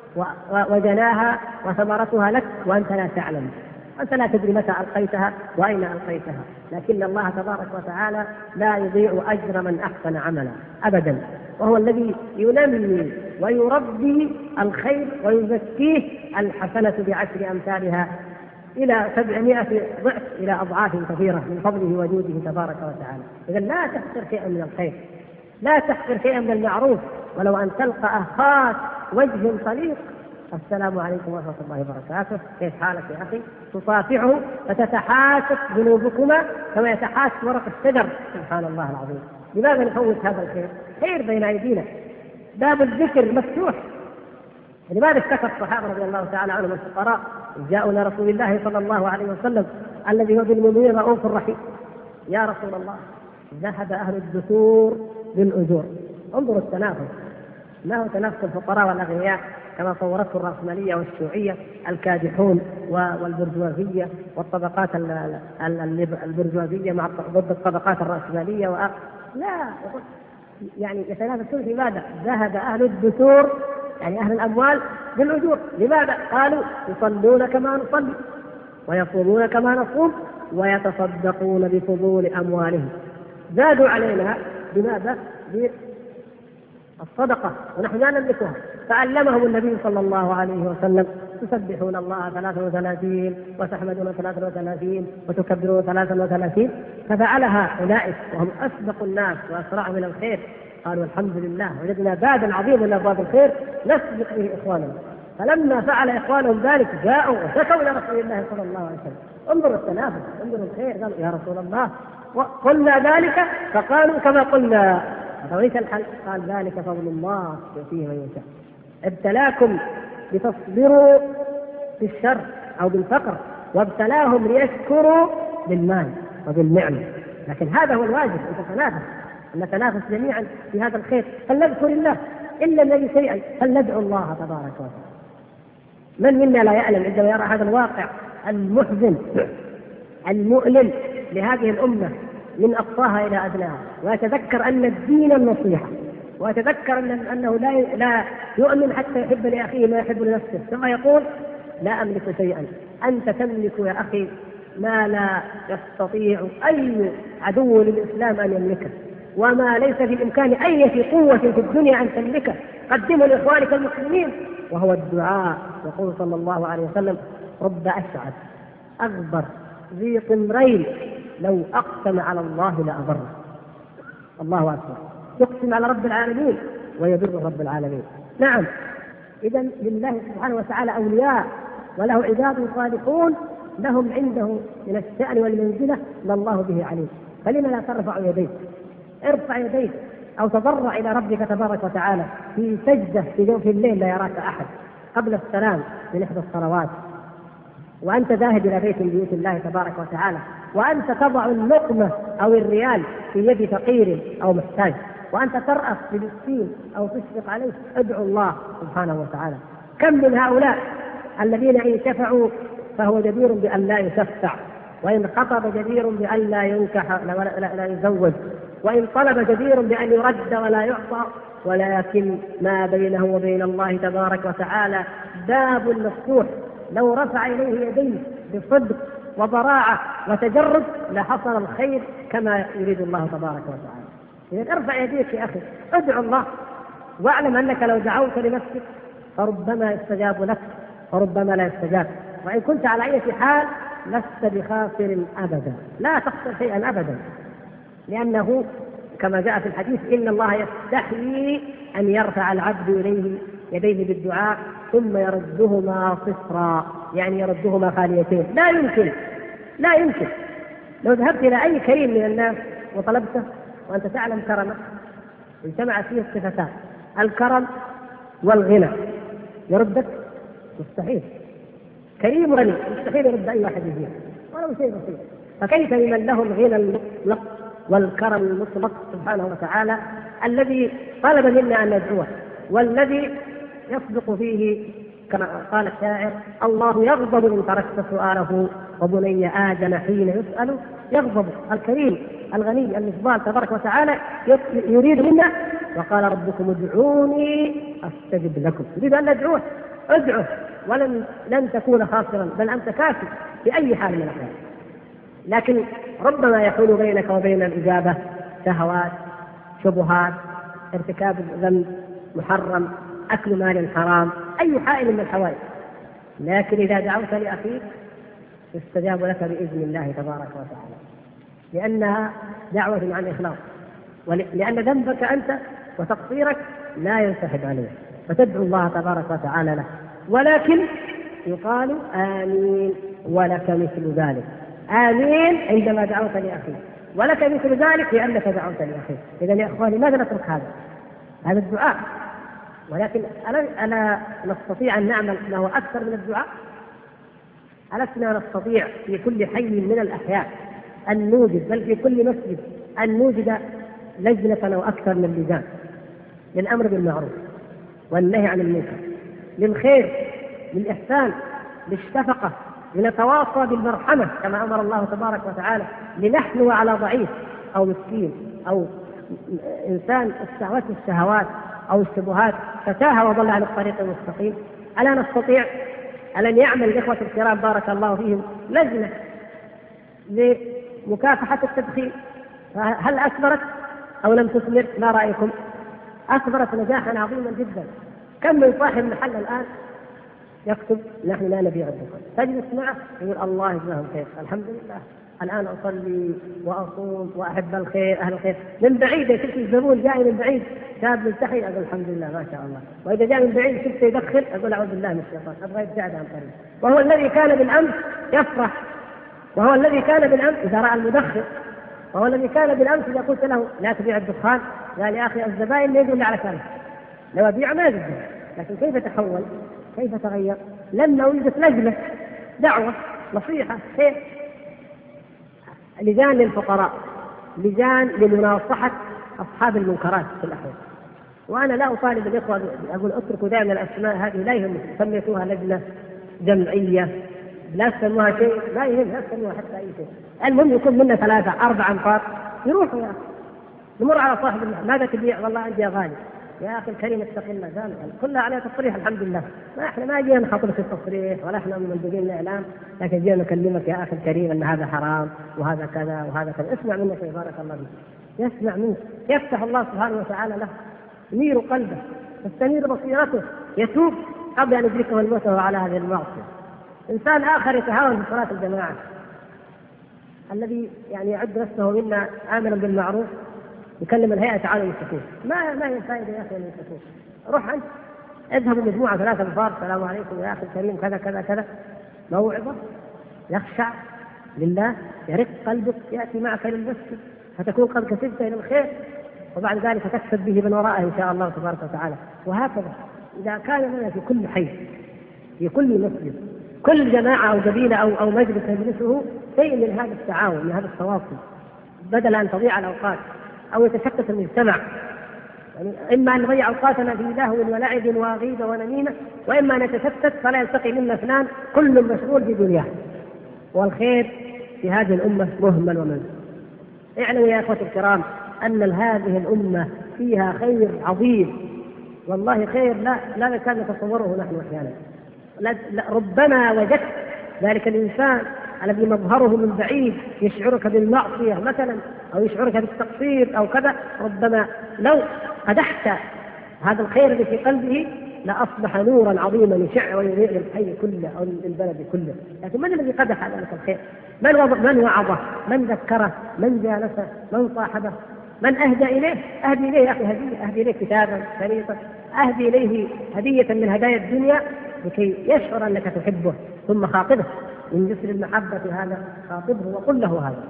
وجناها وثمرتها لك وأنت لا تعلم، أنت لا تدري متى ألقيتها وأين ألقيتها. لكن الله تبارك وتعالى لا يضيع أجر من أحسن عملا أبدا، وهو الذي ينمي ويربي الخير ويزكيه الحسنة بعشر أمثالها إلى سبعمائة ضعف إلى أضعاف كثيرة من فضله وجوده تبارك وتعالى. إذا لا تحقر شيئا من الخير، لا تحقر شيئا من المعروف، ولو أن تلقى أخاك وجه طليق السلام عليكم ورحمة الله وبركاته، كيف حالك يا أخي؟ تصافحه فتتحاسس ذنوبكما كما يتحاسس ورق الشجر. سبحان الله العظيم، لماذا نفوت هذا الخير؟ خير بين أيدينا، باب الذكر مفتوح. لماذا اشتكى الصحابة رضي الله تعالى عنهم الفقراء جاءوا إلى رسول الله صلى الله عليه وسلم الذي هو بالمؤمنين رؤوف رحيم؟ يا رسول الله ذهب أهل الدثور بالأجور. انظروا التنافس، ما هو تنافس الفقراء والأغنياء كما صورته الرأسمالية والشيوعية الكادحون والبرجوازية والطبقات البرجوازية مع ضد الطبقات الرأسمالية و... لا، يعني يتنافسون في ماذا؟ ذهب أهل الدثور يعني أهل الأموال بالأجور. لماذا؟ قالوا يصلون كما نصلي ويصومون كما نصوم ويتصدقون بفضول أموالهم. زادوا علينا بماذا؟ بالصدقة ونحن لا نملكها. فعلمهم النبي صلى الله عليه وسلم تسبحون الله ثلاثة وثلاثين وتحمدون ثلاثة وثلاثين وتكبرون ثلاثة وثلاثين. ففعلها أولئك وهم أسبق الناس وأسرع من الخير، قالوا الحمد لله وجدنا بابا عظيما من أبواب الخير نسبق به إخواننا. فلما فعل إخوانهم ذلك جاءوا وشكوا إلى رسول الله صلى الله عليه وسلم. انظروا التنافس، انظروا الخير. قالوا يا رسول الله وقلنا ذلك فقالوا كما قلنا. فليس الحل؟ قال ذلك فضل الله يؤتيه من يشاء. ابتلاكم لتصبروا في الشر أو بالفقر، وابتلاهم ليشكروا بالمال وبالنعمة. لكن هذا هو الواجب، أن تتنافس، أن نتنافس جميعا في هذا الخير. فلنذكر الله، إن لم نجد شيئا فلندعو الله تبارك وتعالى. من منا لا يعلم عندما يرى هذا الواقع المحزن المؤلم لهذه الأمة من أقصاها إلى أدناها، ويتذكر أن الدين النصيحة، ويتذكر أن أنه لا لا يؤمن حتى يحب لأخيه ما يحب لنفسه، ثم يقول لا أملك شيئا. أنت تملك يا أخي ما لا يستطيع أي عدو للإسلام أن يملكه، وما ليس في الإمكان أي قوة في الدنيا أن تملكه. قدموا لإخوانك المسلمين، وهو الدعاء. يقول صلى الله عليه وسلم رب أشعث أغبر ذي طمرين لو أقسم على الله لأبره. الله أكبر، يقسم على رب العالمين ويبر رب العالمين. نعم، إذا لله سبحانه وتعالى أولياء وله عباد صالحون لهم عنده من الشأن والمنزلة ما الله به عليم. فلما لا ترفع يديك؟ ارفع يديك أو تضرع إلى ربك تبارك وتعالى في سجدة في جوف الليل لا يراك أحد قبل السلام من إحدى الصلوات، وأنت ذاهب إلى بيت من بيوت الله تبارك وتعالى، وأنت تضع اللقمة أو الريال في يد فقير أو محتاج، وأنت ترأف بمسكين أو تشفق عليه، ادعو الله سبحانه وتعالى. كم من هؤلاء الذين إن شفعوا فهو جدير بأن لا يشفع، وإن خطب جدير بأن لا ينكح لا, لا, لا يزوج، وإن طلب جدير بأن يرد ولا يعطى، ولكن ما بينه وبين الله تبارك وتعالى باب مفتوح، لو رفع إليه يديه بصدق وضراعة وتجرد لحصل الخير كما يريد الله تبارك وتعالى. إذا ارفع يديك يا أخي، ادعو الله، واعلم أنك لو دعوت لنفسك فربما يستجاب لك وربما لا يستجاب، وإن كنت على أي حال لست بخاسر أبدا، لا تخسر شيئا أبدا، لأنه كما جاء في الحديث إن الله يستحيي أن يرفع العبد إليه يديه بالدعاء ثم يردهما صفرا، يعني يردهما خاليتين. لا يمكن لا يمكن لو ذهبت إلى أي كريم من الناس وطلبته وأنت تعلم كرمه اجتمع فيه الصفتان الكرم والغنى، يردك؟ مستحيل. كريم غني مستحيل يرد أي واحد فيه ولو شيء بسيط، فكيف بمن له الغنى المطلق والكرم المطلق سبحانه وتعالى الذي طلب منا أن ندعوه، والذي يصدق فيه كما قال الشاعر: الله يغضب إن تركت سؤاله وبني آدم حين يسأل يغضب. الكريم الغني المفضال تبارك وتعالى يريد منا، وقال ربكم ادعوني أستجب لكم، يريد أن ندعوه. ادعوه ولن لن تكون خاسرا، بل أنت كافي بأي حال من الأحوال. لكن ربما يحول بينك وبين الإجابة شهوات، شبهات، ارتكاب ذنب محرم، أكل مال حرام، أي حائل من الحوائج. لكن إذا دعوت لأخيك يستجاب لك بإذن الله تبارك وتعالى، لأنها دعوة عن إخلاص، ولأن ذنبك أنت وتقصيرك لا ينسحب عليه، فتدعو الله تبارك وتعالى له. ولكن يقال آمين ولك مثل ذلك، آمين عندما دعوت لأخيك، ولك مثل ذلك لأنك دعوت لأخيك. إذن يا إخواني ماذا نترك هذا؟ هذا الدعاء، ولكن ألا, ألا نستطيع أن نعمل له أكثر من الدعاء؟ ألسنا نستطيع في كل حي من الأحياء أن نوجد، بل في كل مسجد أن نوجد لجنة أو أكثر من لجان للأمر بالمعروف والنهي عن المنكر، للخير، للإحسان، للشفقة، لنتواصى بالمرحمة كما أمر الله تبارك وتعالى، لنحنو على ضعيف أو مسكين أو إنسان استهوته الشهوات أو الشبهات فتاه وضل عن الطريق المستقيم. ألا نستطيع أن يعمل الإخوة الكرام بارك الله فيهم لجنة لمكافحة التدخين؟ هل أثمرت أو لم تثمر؟ ما رأيكم؟ أثمرت نجاحا عظيما جدا. كم من صاحب محل الآن يكتب نحن لا نبيع الدخان، تجلس معه يقول الله يجزاهم خير، الحمد لله الآن أصلي وأصوم وأحب الخير أهل الخير. من بعيد يشوف الزبون جاي من بعيد شاب ملتحي أقول الحمد لله ما شاء الله، وإذا جاء من بعيد شفته يدخل أقول أعوذ بالله من الشيطان أبغى يبتعد عن طريق. وهو الذي كان بالأمس يفرح، وهو الذي كان بالأمس إذا رأى المدخن، وهو الذي كان بالأمس إذا قلت له لا تبيع الدخان قال يا أخي الزبائن لا يقول على كلام، لو أبيع ما يقدر. لكن كيف تحول؟ كيف تغير؟ لما وجدت لجنة دعوة نصيحة خير، لجان للفقراء، لجان لمناصحة أصحاب المنكرات في الأحوال. وأنا لا أطالب الإخوة أقول اتركوا دائما الأسماء هذه، لا يهم سميتوها لجنة جمعية لا تسموها شيء، لا يهم لا تسموها حتى أي شيء، المهم يكون منا ثلاثة أربعة أنفار يروحوا يا أخي نمر على صاحب المحل ماذا تبيع؟ والله عندي أغاني. يا أخي الكريم اتق الله، ذلك كلها عليها تصريح الحمد لله، ما إحنا ما جينا نخاطر في التصريح ولا إحنا من مندوبين الإعلام، لكن جينا نكلمك يا أخي الكريم أن هذا حرام وهذا كذا وهذا كذا، اسمع منك يا بارك الله فيك، يسمع منك، يفتح الله سبحانه وتعالى له، ينير قلبه، تستنير بصيرته، يتوب قبل أن يدركه الموت وهو على هذه المعصية. إنسان آخر يتهاون في صلاة الجماعة، الذي يعني يعد نفسه منا آمرا بالمعروف يكلم الهيئة تعالوا يمسكوه، ما ما هي فائدة يا أخي أن يمسكوه؟ روح أنت اذهبوا مجموعة ثلاثة أنفار السلام عليكم يا أخي الكريم كذا كذا كذا، موعظة يخشع لله، يرق قلبك، يأتي معك للمسجد فتكون قد كسبت إلى الخير، وبعد ذلك تكسب به من وراءه إن شاء الله تبارك وتعالى. وهكذا إذا كان لنا في كل حي في كل مسجد كل جماعة أو قبيلة أو أو مجلس يجلسه شيء من هذا التعاون من هذا التواصل، بدل أن تضيع الأوقات أو يتشتت المجتمع يعني إما أن نضيع أوقاتنا في لهو ولعب وغيبة ونميمة، وإما أن نتشتت فلا يلتقي منا اثنان كل مشغول في دنياه، والخير في هذه الأمة مهمل ومنسى. اعلموا يا أخوة الكرام أن هذه الأمة فيها خير عظيم، والله خير لا لا نكاد نتصوره نحن أحيانا. ربما وجدت ذلك الإنسان الذي مظهره من بعيد يشعرك بالمعصية مثلا أو يشعرك بالتقصير أو كذا، ربما لو قدحت هذا الخير الذي في قلبه لأصبح نورا عظيما يشع ويضيء للحي كله أو للبلد كله. لكن من الذي قدح ذلك الخير؟ من من وعظه؟ من ذكره؟ من جالسه؟ من صاحبه؟ من أهدى إليه؟ أهدي إليه يا أخي هدية، أهدي إليه كتابا شريطا، أهدي إليه هدية من هدايا الدنيا لكي يشعر أنك تحبه، ثم خاطبه من جسر المحبة هذا، خاطبه وقل له هذا.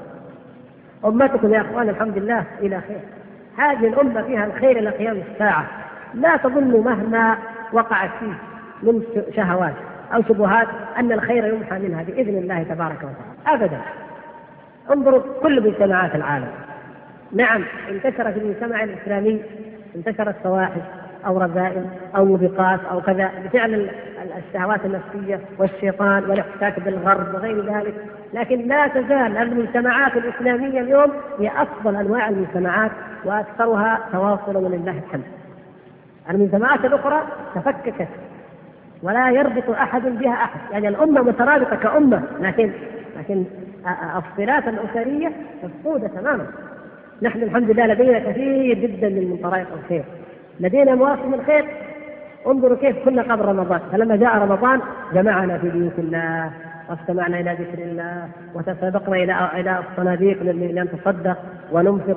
أمتكم يا أخوان الحمد لله إلى خير، هذه الأمة فيها الخير إلى قيام الساعة. لا تظنوا مهما وقعت فيه من شهوات أو شبهات أن الخير يمحى منها بإذن الله تبارك وتعالى، أبدا. انظروا كل مجتمعات العالم، نعم انتشر في المجتمع الإسلامي انتشرت فواحش أو رذائل أو موبقات أو كذا بفعل الشهوات النفسية والشيطان والاحتكاك بالغرب وغير ذلك، لكن لا تزال المجتمعات الإسلامية اليوم هي أفضل أنواع المجتمعات وأكثرها تواصلا ولله الحمد. المجتمعات الأخرى تفككت ولا يربط أحد بها أحد، يعني الأمة مترابطة كأمة، لكن لكن الصلات الأسرية مفقودة تماما. نحن الحمد لله لدينا كثير جدا من طرائق الخير، لدينا مواسم الخير. انظروا كيف كنا قبل رمضان، فلما جاء رمضان جمعنا في بيوت الله واستمعنا إلى ذكر الله وتسابقنا إلى إلى الصناديق لنتصدق وننفق،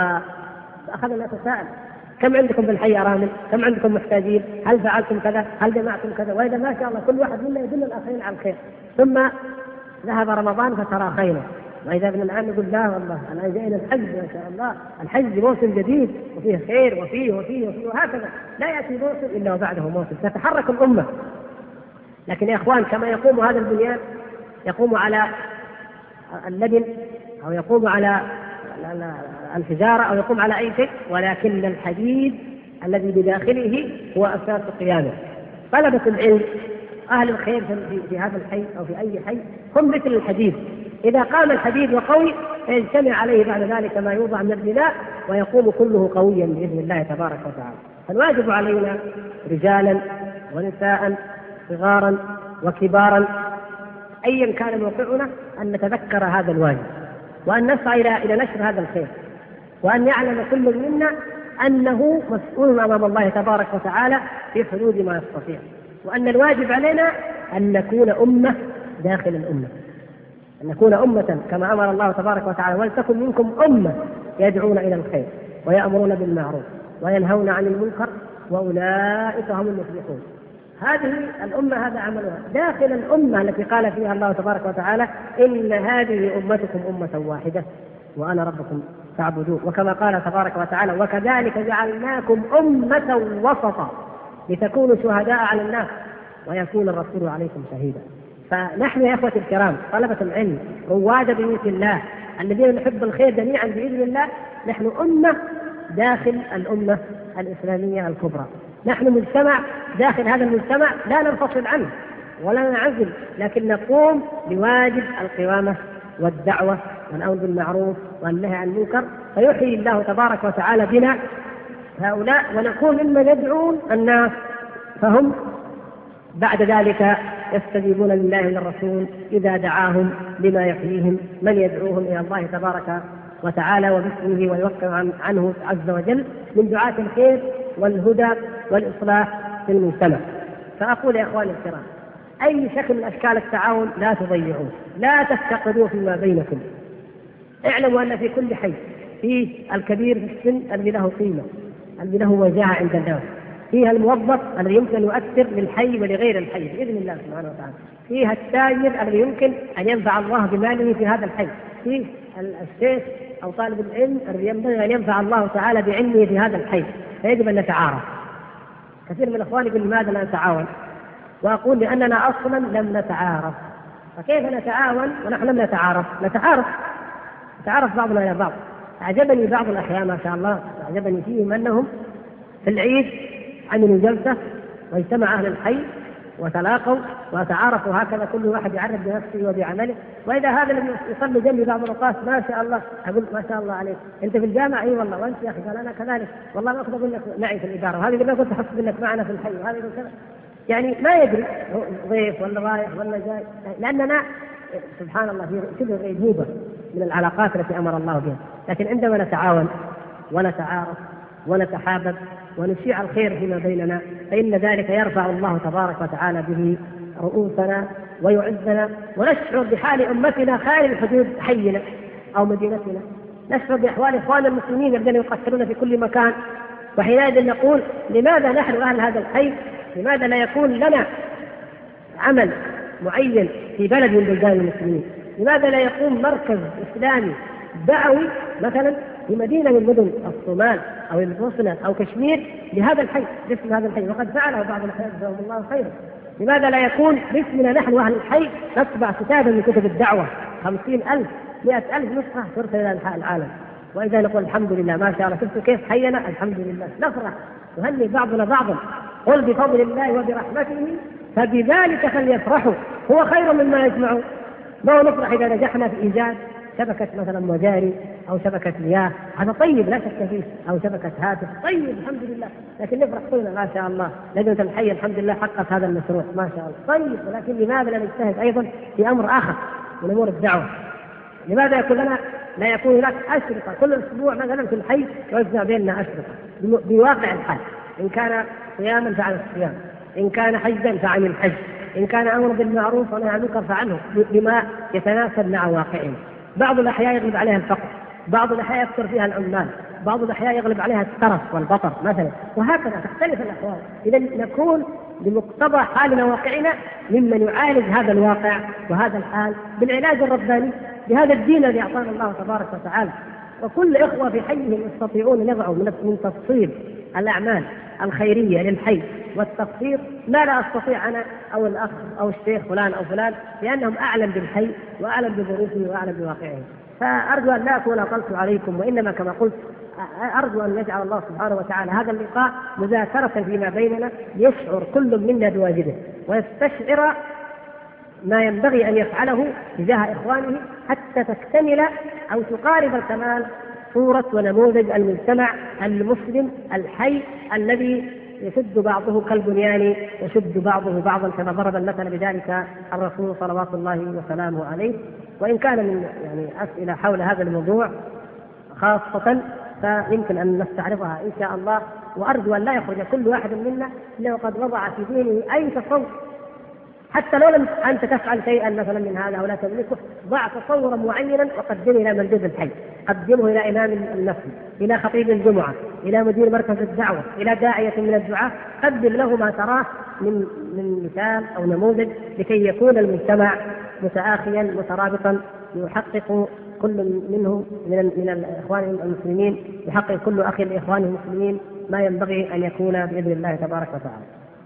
وأخذنا نتساءل كم عندكم في الحي أرامل؟ كم عندكم محتاجين؟ هل فعلتم كذا؟ هل جمعتم كذا؟ وإذا ما شاء الله كل واحد منا يدل الآخرين على الخير. ثم ذهب رمضان فتراخينا، وإذا ابن العام يقول لا والله أنا جاينا الحج ما شاء الله، الحج موسم جديد وفيه خير وفيه وفيه وفيه وهكذا، لا يأتي موسم إلا وبعده موسم، تتحرك الأمة. لكن يا إخوان كما يقوم هذا البنيان يقوم على اللبن أو يقوم على الحجارة أو يقوم على أي شيء، ولكن الحديد الذي بداخله هو أساس قيامه. طلبة العلم أهل الخير في هذا الحي أو في أي حي هم مثل الحديد، إذا قام الحديد وقوي فيجتمع عليه بعد ذلك ما يوضع من البناء ويقوم كله قويا بإذن الله تبارك وتعالى. فالواجب علينا رجالا ونساء صغارا وكبارا أيا كان موقعنا أن نتذكر هذا الواجب، وأن نسعى إلى إلى نشر هذا الخير، وأن يعلم كل منا أنه مسؤول أمام الله تبارك وتعالى في حدود ما يستطيع، وأن الواجب علينا أن نكون أمة داخل الأمة، أن نكون أمة كما أمر الله تبارك وتعالى ولتكن منكم أمة يدعون إلى الخير ويأمرون بالمعروف وينهون عن المنكر وأولئك هم المفلحون. هذه الأمة هذا عملها داخل الأمة التي قال فيها الله تبارك وتعالى إن هذه أمتكم أمة واحدة وأنا ربكم فاعبدون، وكما قال تبارك وتعالى وكذلك جعلناكم أمة وسطا لتكونوا شهداء على الناس ويكون الرسول عليكم شهيدا. فنحن يا إخوة الكرام طلبة العلم رواد بيوت الله الذين نحب الخير جميعا بإذن الله، نحن أمة داخل الأمة الإسلامية الكبرى، نحن مجتمع داخل هذا المجتمع لا ننفصل عنه ولا ننعزل، لكن نقوم بواجب القوامة والدعوة والأمر بالمعروف والنهي عن المنكر، فيحيي الله تبارك وتعالى بنا هؤلاء ونكون ممن يدعون الناس، فهم بعد ذلك يستجيبون لله وللرسول إذا دعاهم لما يحييهم، من يدعوهم إلى الله تبارك وتعالى وباسمه ويوقع عنه عز وجل من دعاة الخير والهدى والإصلاح في المجتمع. فأقول يا إخواني الكرام أي شكل من أشكال التعاون لا تضيعوه، لا تفتقدوا فيما بينكم. اعلموا أن في كل حي فيه الكبير في السن الذي له قيمة الذي له وجاهة عند الناس، فيها الموظف الذي يمكن أن يؤثر للحي ولغير الحي بإذن الله سبحانه وتعالى، فيها التاجر الذي يمكن أن ينفع الله بماله في هذا الحي، فيه الشيخ أو طالب العلم الذي ينبغي أن ينفع الله تعالى بعلمه في هذا الحي، فيجب أن نتعارف. كثير من الأخوان يقول لماذا لا نتعاون؟ وأقول لأننا أصلا لم نتعارف، فكيف نتعاون ونحن لم نتعارف؟ نتعارف نتعارف بعضنا إلى بعض. أعجبني بعض الأحيان ما شاء الله أعجبني فيهم أنهم في العيد عملوا جلسة واجتمع أهل الحي وتلاقوا وتعارفوا هكذا، كل واحد يعرف بنفسه وبعمله. وإذا هذا الذي يصلي جنبي بعض الأوقات ما شاء الله، أقول ما شاء الله عليك، أنت في الجامعة؟ أي والله. وأنت يا أخي؟ قال أنا كذلك، والله ما كنت أقول لك معي في الإدارة، وهذه اللي ما كنت أحس منك معنا في الحي، وهذه كذا. يعني ما يدري ضيف ولا رايح ولا جاي، لأننا سبحان الله في كل غيبوبة من العلاقات التي أمر الله بها. لكن عندما نتعاون ونتعارف ونتحابب ونشيع الخير فيما بيننا فإن ذلك يرفع الله تبارك وتعالى به رؤوسنا ويعزنا، ونشعر بحال أمتنا خارج حدود حينا أو مدينتنا، نشعر بأحوال إخواننا المسلمين الذين يقتلون في كل مكان. وحينئذ نقول لماذا نحن أهل هذا الحي لماذا لا يكون لنا عمل معين في بلد من بلدان المسلمين؟ لماذا لا يقوم مركز إسلامي دعوي مثلا في مدينة من مدن الصومال أو البوسنة أو كشمير لهذا الحي باسم هذا الحي، وقد فعله بعض الأحيان جزاهم الله خيرا. لماذا لا يكون باسمنا نحن أهل الحي نطبع كتابا من كتب الدعوة خمسين ألف مئة ألف نسخة ترسل إلى أنحاء العالم، وإذا نقول الحمد لله ما شاء الله شفتوا كيف حينا، الحمد لله نفرح نهني بعضنا بعضا. قل بفضل الله وبرحمته فبذلك فليفرحوا هو خير مما يجمعون. ما نفرح إذا نجحنا في إيجاد شبكة مثلا مجاري أو شبكة مياه، هذا طيب لا شك فيه، أو شبكة هاتف طيب الحمد لله، لكن نفرح كلنا ما شاء الله لجنة الحي الحمد لله حققت هذا المشروع ما شاء الله طيب، ولكن لماذا لا نجتهد أيضا في أمر آخر من أمور الدعوة؟ لماذا يكون لنا لا يكون هناك أشرطة كل أسبوع مثلا في الحي يوزع بيننا أشرطة بواقع الحال، إن كان صياما فعن الصيام، إن كان حجا فعن الحج، إن كان أمر بالمعروف ونهي عن المنكر فعنه بما يتناسب مع واقعنا. بعض الأحياء يغلب عليها الفقر، بعض الأحياء يكثر فيها العمال، بعض الأحياء يغلب عليها الترف والبطر مثلا، وهكذا تختلف الأحوال. إذا نكون بمقتضى حالنا واقعنا ممن يعالج هذا الواقع وهذا الحال بالعلاج الرباني بهذا الدين الذي أعطانا الله تبارك وتعالى. وكل إخوة في حيهم يستطيعون يضعوا من تفصيل الأعمال الخيرية للحي والتفصيل ما لا أستطيع أنا أو الأخ أو الشيخ فلان أو فلان، لأنهم أعلم بالحي وأعلم بظروفه وأعلم بواقعه. فأرجو أن لا أكون أطلت عليكم، وإنما كما قلت أرجو أن يجعل الله سبحانه وتعالى هذا اللقاء مذاكرة فيما بيننا ليشعر كل منا بواجبه ويستشعر ما ينبغي أن يفعله تجاه إخوانه حتى تكتمل أو تقارب الكمال صورة ونموذج المجتمع المسلم الحي الذي يشد بعضه كالبنيان يشد بعضه بعضا، كما ضرب المثل بذلك الرسول صلوات الله وسلامه عليه. وإن كان من يعني أسئلة حول هذا الموضوع خاصة فيمكن أن نستعرضها إن شاء الله، وأرجو أن لا يخرج كل واحد منا إلا وقد وضع في دينه أي تصور، حتى لو لم أنت تفعل شيئا مثلا من هذا أو لا تملكه، ضع تصورا معينا وقدمه إلى مندوب الحي، قدمه إلى إمام المسجد، إلى خطيب الجمعة، إلى مدير مركز الدعوة، إلى داعية من الدعاة، قدم له ما تراه من من مثال أو نموذج لكي يكون المجتمع متآخيا مترابطا، يحقق كل منهم من من الإخوان المسلمين، يحقق كل أخ لإخوانه المسلمين ما ينبغي أن يكون بإذن الله تبارك وتعالى.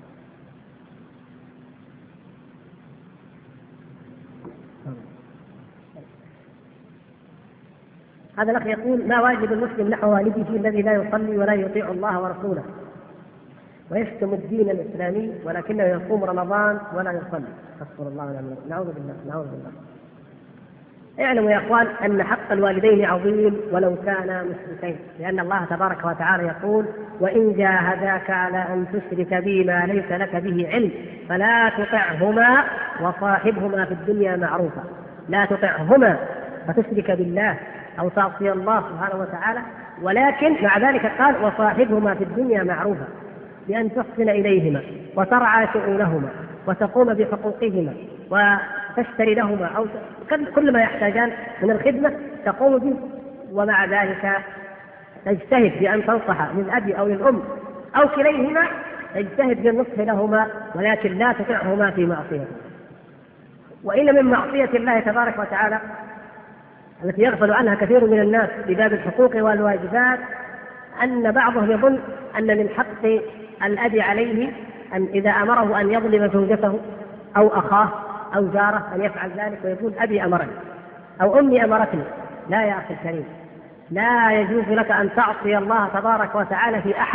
هذا الأخ يقول: ما واجب المسلم نحو والده الذي لا يصلي ولا يطيع الله ورسوله ويشتم الدين الإسلامي ولكنه يصوم رمضان ولا يصلي؟ استغفر الله ونعوذ نعوذ بالله نعوذ بالله. اعلموا يا اخوان ان حق الوالدين عظيم ولو كانا مشركين، لان الله تبارك وتعالى يقول: وان جاهداك على ان تشرك بي ما ليس لك به علم فلا تطعهما وصاحبهما في الدنيا معروفا. لا تطعهما فتشرك بالله او تعصي الله سبحانه وتعالى، ولكن مع ذلك قال: وصاحبهما في الدنيا معروفا، بأن تحسن إليهما وترعى شؤونهما وتقوم بحقوقهما وتشتري لهما أو كل ما يحتاجان من الخدمة تقوم به، ومع ذلك تجتهد بأن تنصح للأب أو للأم أو كليهما، تجتهد بالنصح لهما، ولكن لا تطعهما في معصيته. وإن من معصية الله تبارك وتعالى التي يغفل عنها كثير من الناس بباب الحقوق والواجبات أن بعضهم يظن أن من حق الأب عليه أن إذا أمره أن يظلم زوجته أو أخاه أو جاره أن يفعل ذلك، ويقول: أبي أمرني أو أمي أمرتني. لا يا أخي الكريم، لا يجوز لك أن تعصي الله تبارك وتعالى في أحد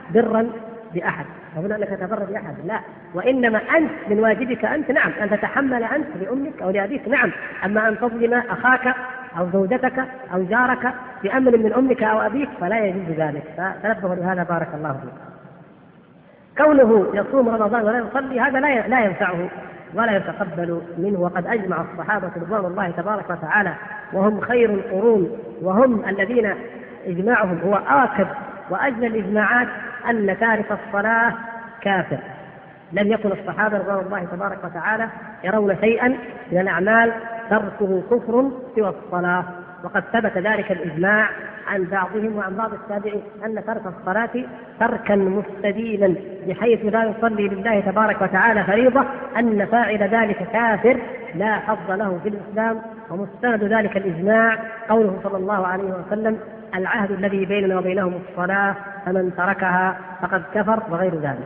برا بأحد، أقول أنك تبر بأحد، لا، وإنما أنت من واجبك أنت نعم أن تتحمل أنت لأمك أو لأبيك نعم، أما أن تظلم أخاك أو زوجتك أو جارك بأمر من أمك أو أبيك فلا يجوز ذلك. فتنبهوا لهذا بارك الله فيك. كونه يصوم رمضان ولا يصلي هذا لا لا ينفعه ولا يتقبل منه، وقد أجمع الصحابة رضوان الله تبارك وتعالى وهم خير القرون وهم الذين إجماعهم هو آكد وأجل الإجماعات أن تارك الصلاة كافر. لم يكن الصحابة رضوان الله تبارك وتعالى يرون شيئا من الأعمال تركه كفر سوى الصلاة، وقد ثبت ذلك الإجماع عن بعضهم وعن بعض التابعين أن ترك الصلاة تركا مستديلا بحيث لا يصلي لله تبارك وتعالى فريضة أن فاعل ذلك كافر لا حظ له في الإسلام. ومستند ذلك الإجماع قوله صلى الله عليه وسلم: العهد الذي بيننا وبينهم الصلاة فمن تركها فقد كفر، وغير ذلك.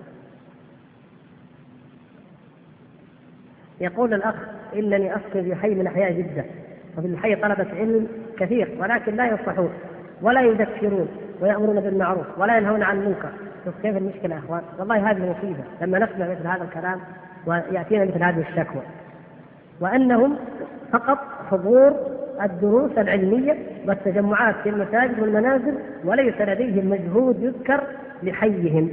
يقول الأخ: إنني أسكن في حي من أحياء جدة، وفي الحي طلبة علم كثير ولكن لا يصلحون ولا يذكرون ويأمرون بالمعروف ولا ينهون عن المنكر. شوف كيف المشكلة يا أخوان، والله هذه مصيبة لما نسمع مثل هذا الكلام ويأتينا مثل هذه الشكوى، وأنهم فقط حضور الدروس العلمية والتجمعات في المساجد والمنازل وليس لديهم مجهود يذكر لحيهم.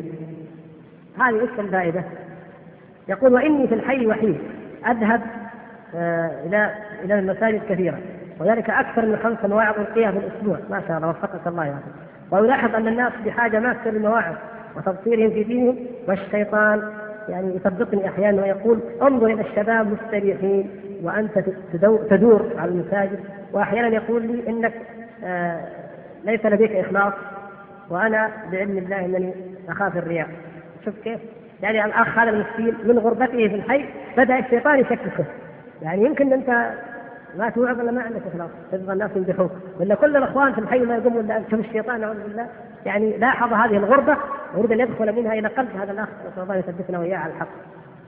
هذه إيش الفائدة؟ يقول: وإني في الحي وحيد أذهب آه إلى إلى المساجد كثيرة، وذلك أكثر من خمس مواعظ ألقيها في الأسبوع، ما شاء الله وفقك الله يا أخي. ويلاحظ أن الناس بحاجة ماسة للمواعظ وتبصيرهم في دينهم، والشيطان يعني يصدقني أحيانا ويقول: انظر إلى الشباب مستريحين وأنت تدور على المساجد. وأحيانا يقول لي: إنك آه ليس لديك إخلاص، وأنا بعلم الله أنني أخاف الرياء. شوف كيف يعني الأخ هذا المسكين من غربته في الحي بدأ الشيطان يشككه، يعني يمكن أنت ما توعظ ولا ما عندك إخلاص، تبغى الناس يمدحوك، ولا كل الأخوان في الحي ما يقوموا إلا شوف الشيطان أعوذ بالله. يعني لاحظ هذه الغربة ويريد أن يدخل منها إلى قلب هذا الأخ، نسأل الله يثبتنا وإياه على الحق.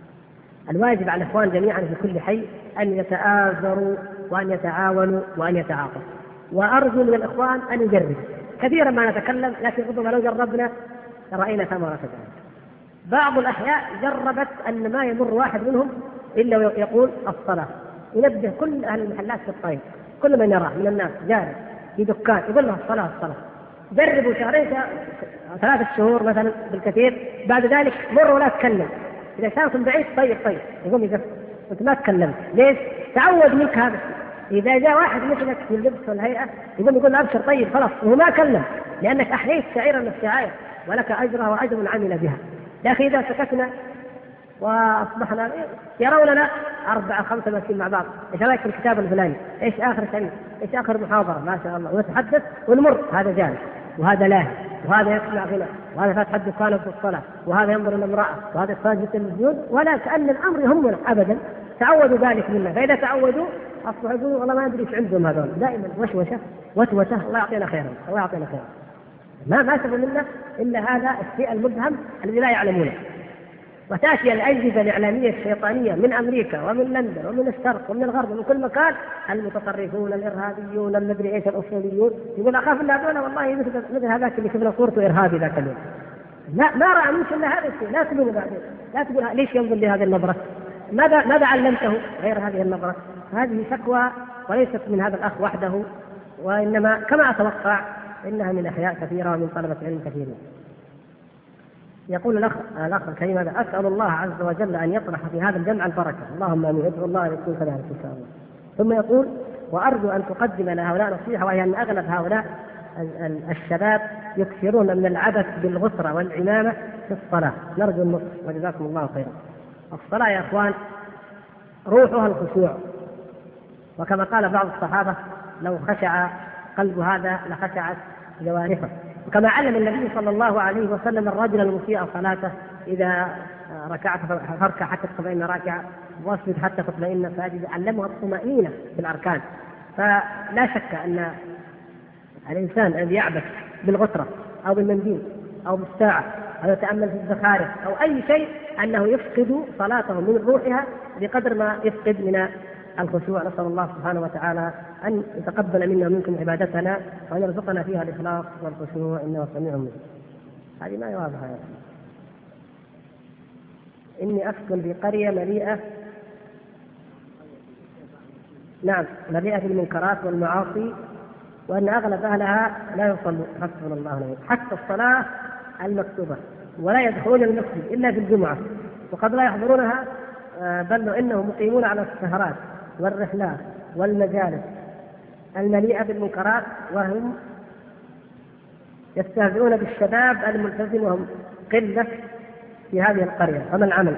الواجب على الإخوان جميعا في كل حي أن يتآزروا وأن يتعاونوا وأن يتعاطفوا، وأرجو من الإخوان أن يجربوا. كثيرا ما نتكلم لكن ربما لو جربنا رأينا ثمرة ذلك. بعض الأحياء جربت أن ما يمر واحد منهم إلا ويقول الصلاة، ينبه كل أهل المحلات في الطريق، كل من يراه من الناس جاري في دكان يقول له الصلاة الصلاة. جربوا شهرين ثلاثة شهور مثلا بالكثير، بعد ذلك مر ولا تكلم. إذا كانت من بعيد طيب طيب يقوم يقف، أنت ما تكلمت ليش؟ تعود منك هذا. إذا جاء واحد مثلك في اللبس والهيئة يقوم يقول أبشر طيب خلاص، وهو ما كلم لأنك أحييت شعيرا من الشعائر ولك أجرها وأجر من عمل بها. لكن إذا سكتنا وأصبحنا يروننا أربعة خمسة ماشيين مع بعض، إيش رأيك في الكتاب الفلاني؟ إيش آخر شيء؟ إيش آخر محاضرة؟ ما شاء الله، ونتحدث ونمر، هذا جالس وهذا لاهي وهذا يسمع غنى وهذا فاتح دكانه في الصلاة وهذا ينظر إلى امرأة وهذا ساجد في السجود، ولا كأن الأمر يهمنا أبدا. تعودوا ذلك منا، فإذا تعودوا أصبحوا يقولوا والله ما أدري إيش عندهم هذول، دائما وشوشة وتوسة. الله يعطينا خيرا، الله يعطينا خيرا. ما ما سبب منا إلا هذا الشيء المبهم الذي لا يعلمونه. وتأتي الأجهزة الإعلامية الشيطانية من أمريكا ومن لندن ومن الشرق ومن الغرب ومن كل مكان، المتطرفون الإرهابيون المدري إيش الأصوليون، يقول أخاف الله هذول والله مثل مثل هذاك اللي شفنا صورته إرهابي ذاك اليوم. لا ما رأى منك إلا هذا الشيء، لا تقول بعدين، لا تقول ليش ينظر لهذه النظرة، ماذا ماذا علمته غير هذه النظرة. هذه شكوى وليست من هذا الأخ وحده، وإنما كما أتوقع إنها من أحياء كثيرة ومن طلبة علم كثيرين. يقول الأخ الأخ الكريم هذا: أسأل الله عز وجل أن يطرح في هذا الجمع البركة، اللهم آمين، أدعو الله أن يكون كذلك إن شاء الله. ثم يقول: وأرجو أن تقدم لهؤلاء نصيحة، وهي أن أغلب هؤلاء الشباب يكثرون من العبث بالغسرة والعمامة في الصلاة، نرجو النصح وجزاكم الله خيرا. الصلاة يا أخوان روحها الخشوع، وكما قال بعض الصحابة: لو خشع قلب هذا لخشعت جوارحه. وكما علم النبي صلى الله عليه وسلم الرجل المسيء صلاته: إذا ركعت فاركع حتى تطمئن راكعا، واسجد حتى تطمئن ساجدا. علمها الطمأنينة في الأركان. فلا شك أن الإنسان الذي يعبث بالغسرة أو بالمنديل أو بالساعة أو يتأمل في الزخارف أو أي شيء أنه يفقد صلاته من روحها بقدر ما يفقد من الخشوع. نسأل الله سبحانه وتعالى أن يتقبل منا ومنكم عبادتنا وأن يرزقنا فيها الإخلاص والخشوع إنه سميع مجيب. هذه ما يواضح هذا. إني أسكن في قرية مليئة نعم مليئة بالمنكرات والمعاصي، وأن أغلب أهلها لا يصلوا حسبنا الله ونعم الوكيل حتى الصلاة المكتوبة، ولا يدخلون المسجد إلا في الجمعة، وقد لا يحضرونها، بل إنهم مقيمون على السهرات والرحلات والمجالس المليئة بالمنكرات، وهم يستهزئون بالشباب الملتزم وهم قلة في هذه القرية. فما العمل؟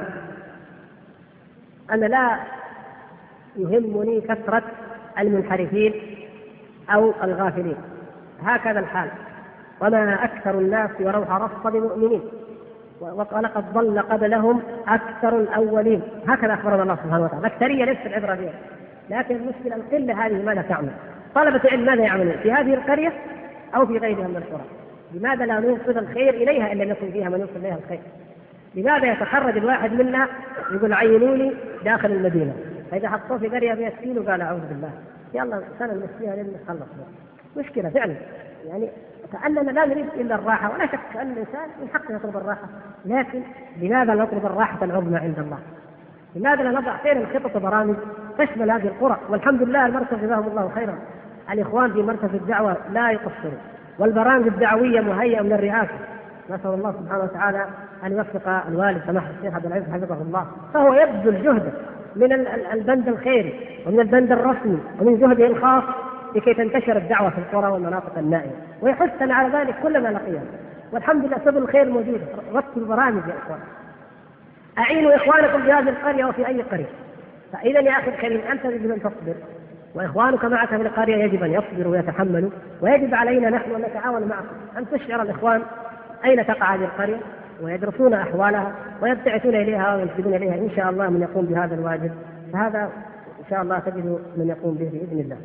أنا لا يهمني كثرة المنحرفين أو الغافلين، هكذا الحال، وما أكثر الناس وروح رصد بمؤمنين ولقد ضل قبلهم أكثر الأولين، هكذا أخبرنا الله سبحانه وتعالى. الأكثرية ليست العبرة بها، لكن المشكلة القلة هذه ماذا تعمل؟ طلبة العلم ماذا يعملون في هذه القرية أو في غيرها من القرى؟ لماذا لا نوصل الخير إليها إلا يكون فيها من يوصل إليها الخير؟ لماذا يتخرج الواحد منا يقول عينوني داخل المدينة، فإذا حطوه في قرية مئة كيلو قال أعوذ بالله يلا سنة نمشيها لين نخلص. مشكلة فعلا، يعني كأننا لا نريد إلا الراحة، ولا شك أن الإنسان من حقه يطلب الراحة، لكن لماذا نطلب الراحة العظمى عند الله؟ لماذا لا نضع فعلا خطط وبرامج تشمل هذه القرى؟ والحمد لله المركز جزاهم الله خيرا، الإخوان في مركز الدعوة لا يقصروا، والبرامج الدعوية مهيئة من الرئاسة، نسأل الله سبحانه وتعالى أن يوفق الوالد سماحة الشيخ عبد العزيز حفظه الله، فهو يبذل جهده من البند الخيري ومن البند الرسمي ومن جهده الخاص لكي تنتشر الدعوة في القرى والمناطق النائية، ويحثنا على ذلك كلما لقينا، والحمد لله سبل الخير موجودة. رتبوا البرامج يا إخوان، أعينوا إخوانكم في هذه القرية وفي أي قرية. فإذا يا أخي الكريم أنت يجب أن تصبر، وإخوانك معك في القرية يجب أن يصبروا ويتحملوا، ويجب علينا نحن أن نتعاون معكم، أن تشعر الإخوان أين تقع هذه القرية ويدرسون أحوالها ويبتعثون إليها وينسبون إليها إن شاء الله من يقوم بهذا الواجب، فهذا إن شاء الله تجد من يقوم به بإذن الله.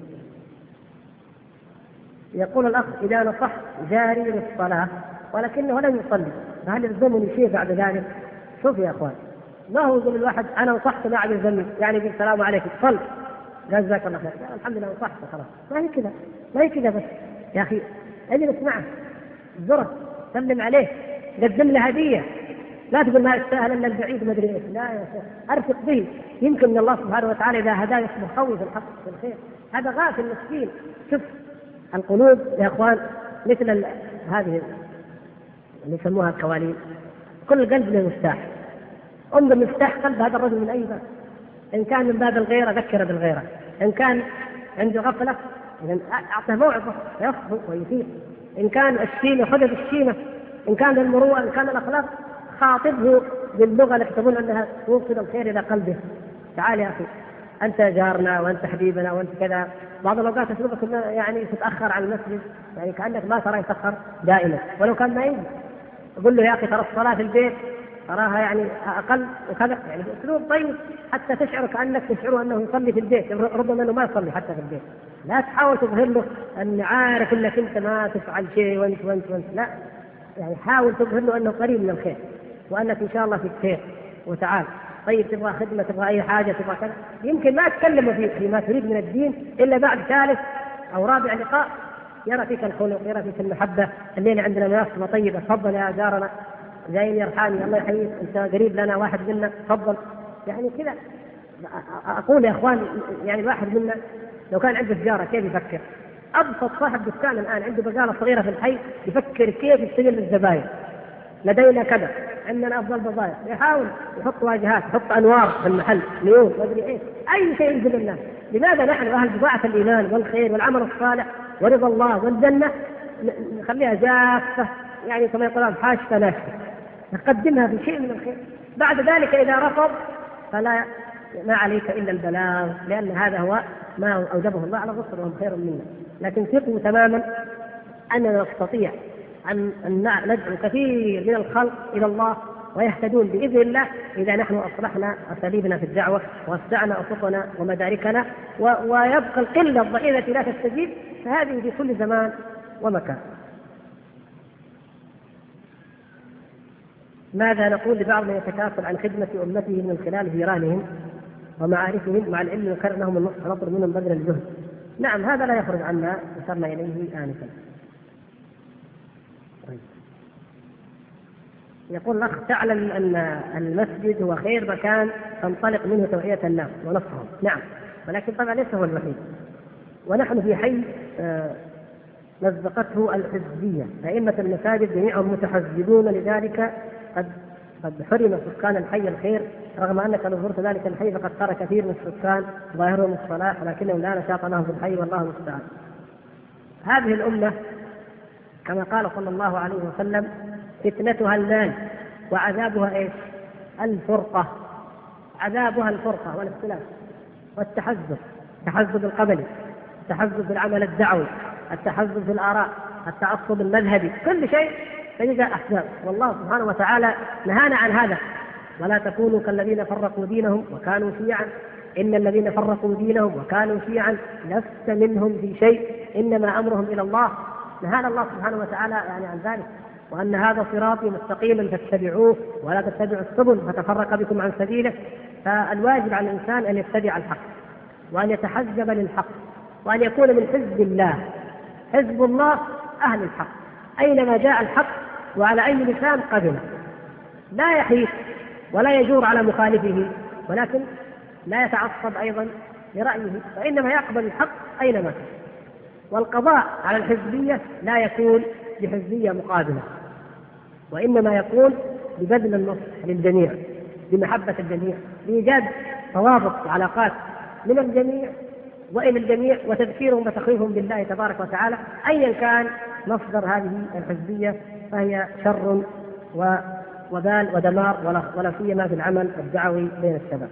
يقول الأخ إذا نصحت جاري للصلاة ولكنه لم يصلي فهل يلزمني شيء بعد ذلك؟ شوف يا أخوان، ما هو يقول الواحد أنا نصحت ما عاد ذنبي، يعني يقول السلام عليكم صل قال جزاك الله خير، الحمد لله نصحت خلاص، ما هي كذا، ما هي كذا بس يا أخي اجلس معه زره سلم عليه قدم له هدية، لا تقول ما يستاهل إلا البعيد ما أدري إيش، لا يا شيخ أرفق به، يمكن أن الله سبحانه وتعالى إذا هداه يصبح خوي في الحق في الخير، هذا غافل مسكين. شوف القلوب يا أخوان مثل هذه اللي يسموها الكوالين، كل قلب له مفتاح، انظر مفتاح قلب هذا الرجل من أي باب، إن كان من باب الغيرة ذكر بالغيرة، إن كان عنده غفلة إذن أعطه موعظة يصبر ويثير، إن كان الشيمة خذ بالشيمة، إن كان المروءة إن كان الأخلاق خاطبه باللغة التي تظن أنها توصل الخير إلى قلبه. تعال يا أخي أنت جارنا وأنت حبيبنا وأنت كذا، بعض الأوقات أسلوبك يعني تتأخر عن المسجد، يعني كأنك ما ترى يتأخر دائما ولو كان ما يجي، أقول له يا أخي ترى الصلاة في البيت تراها يعني أقل وكذا، يعني أسلوب طيب حتى تشعر كأنك تشعر أنه يصلي في البيت، ربما أنه ما يصلي حتى في البيت. لا تحاول تظهر له أن عارف أنك أنت ما تفعل شيء وأنت وأنت وأنت لا، يعني حاول تظهر له أنه قريب من الخير وأنك إن شاء الله في الخير وتعال. طيب تبغى خدمة تبغى أي حاجة تبغى كذا، يمكن ما تكلم في فيما تريد من الدين إلا بعد ثالث أو رابع لقاء يرى فيك الخلق يرى فيك المحبة. الليلة عندنا مناسبة طيبة، تفضل يا جارنا جايين يرحاني الله يحييك أنت قريب لنا واحد منا تفضل، يعني كذا. أقول يا إخوان يعني الواحد منا لو كان عنده تجارة كيف يفكر؟ أبسط صاحب دكان الآن عنده بقالة صغيرة في الحي يفكر كيف يستغل الزباين، لدينا كذا عندنا أفضل بضائع، يحاول يحط واجهات يحط أنوار في المحل نيون ما أدري إيه، أي شيء يجذب الناس. لماذا نحن أهل بضاعة الإيمان والخير والعمل الصالح ورضا الله والجنة نخليها جافة، يعني كما يقولون حاشفة ناشفة، نقدمها في شيء من الخير، بعد ذلك إذا رفض فلا ما عليك إلا البلاغ، لأن هذا هو ما أوجبه الله على الرسل وهم خير منا. لكن ثقوا تماما أننا نستطيع أن ندعو كثير من الخلق إلى الله ويهتدون بإذن الله إذا نحن أصلحنا أساليبنا في الدعوة ووسعنا أفقنا ومداركنا، ويبقى القلة الضئيلة التي لا تستجيب، فهذه في كل زمان ومكان. ماذا نقول لبعض من يتكاسل عن خدمة أمته من خلال جيرانهم ومعارفهم مع العلم يكرر لهم النصح نطلب منهم بذل الجهد؟ نعم هذا لا يخرج عنا أشرنا إليه آنفا. يقول الأخ تعلم أن المسجد هو خير مكان تنطلق منه توعية الناس ونصرهم. نعم، ولكن طبعا ليس هو الوحيد. ونحن في حي مزقته الحزبية، أئمة المساجد جميعهم متحزبون، لذلك قد قد حرم سكان الحي الخير، رغم أنك لو زرت ذلك الحي فقد ترى كثير من السكان ظاهرهم الصلاح ولكنهم لا نشاط لهم في الحي، والله المستعان. هذه الأمة كما قال صلى الله عليه وسلم: فتنتها المال وعذابها ايش؟ الفرقة. عذابها الفرقة والاختلاف والتحزب، التحزب القبلي، التحزب في العمل الدعوي، التحزب في الآراء، التعصب المذهبي، كل شيء تجد أحزاب. والله سبحانه وتعالى نهانا عن هذا: ولا تكونوا كالذين فرقوا دينهم وكانوا شيعا، إن الذين فرقوا دينهم وكانوا شيعا لست منهم في شيء إنما أمرهم إلى الله. نهانا الله سبحانه وتعالى يعني عن ذلك، وأن هذا صراطي مستقيما فاتبعوه ولا تتبعوا السبل فتفرق بكم عن سبيله. فالواجب على الإنسان أن يتبع الحق وأن يتحزب للحق وأن يكون من حزب الله. حزب الله أهل الحق، أينما جاء الحق وعلى أي لسان قبله، لا يحيف ولا يجور على مخالفه، ولكن لا يتعصب أيضا لرأيه، وإنما يقبل الحق أينما كان. والقضاء على الحزبية لا يكون بحزبية مقابلة، وإنما يكون ببذل النصح للجميع، بمحبة الجميع، بإيجاد روابط وعلاقات من الجميع وإلى الجميع، وتذكيرهم وتخويفهم بالله تبارك وتعالى. أيا كان مصدر هذه الحزبية فهي شر وبال ودمار، ولا سيما في العمل الدعوي بين الشباب.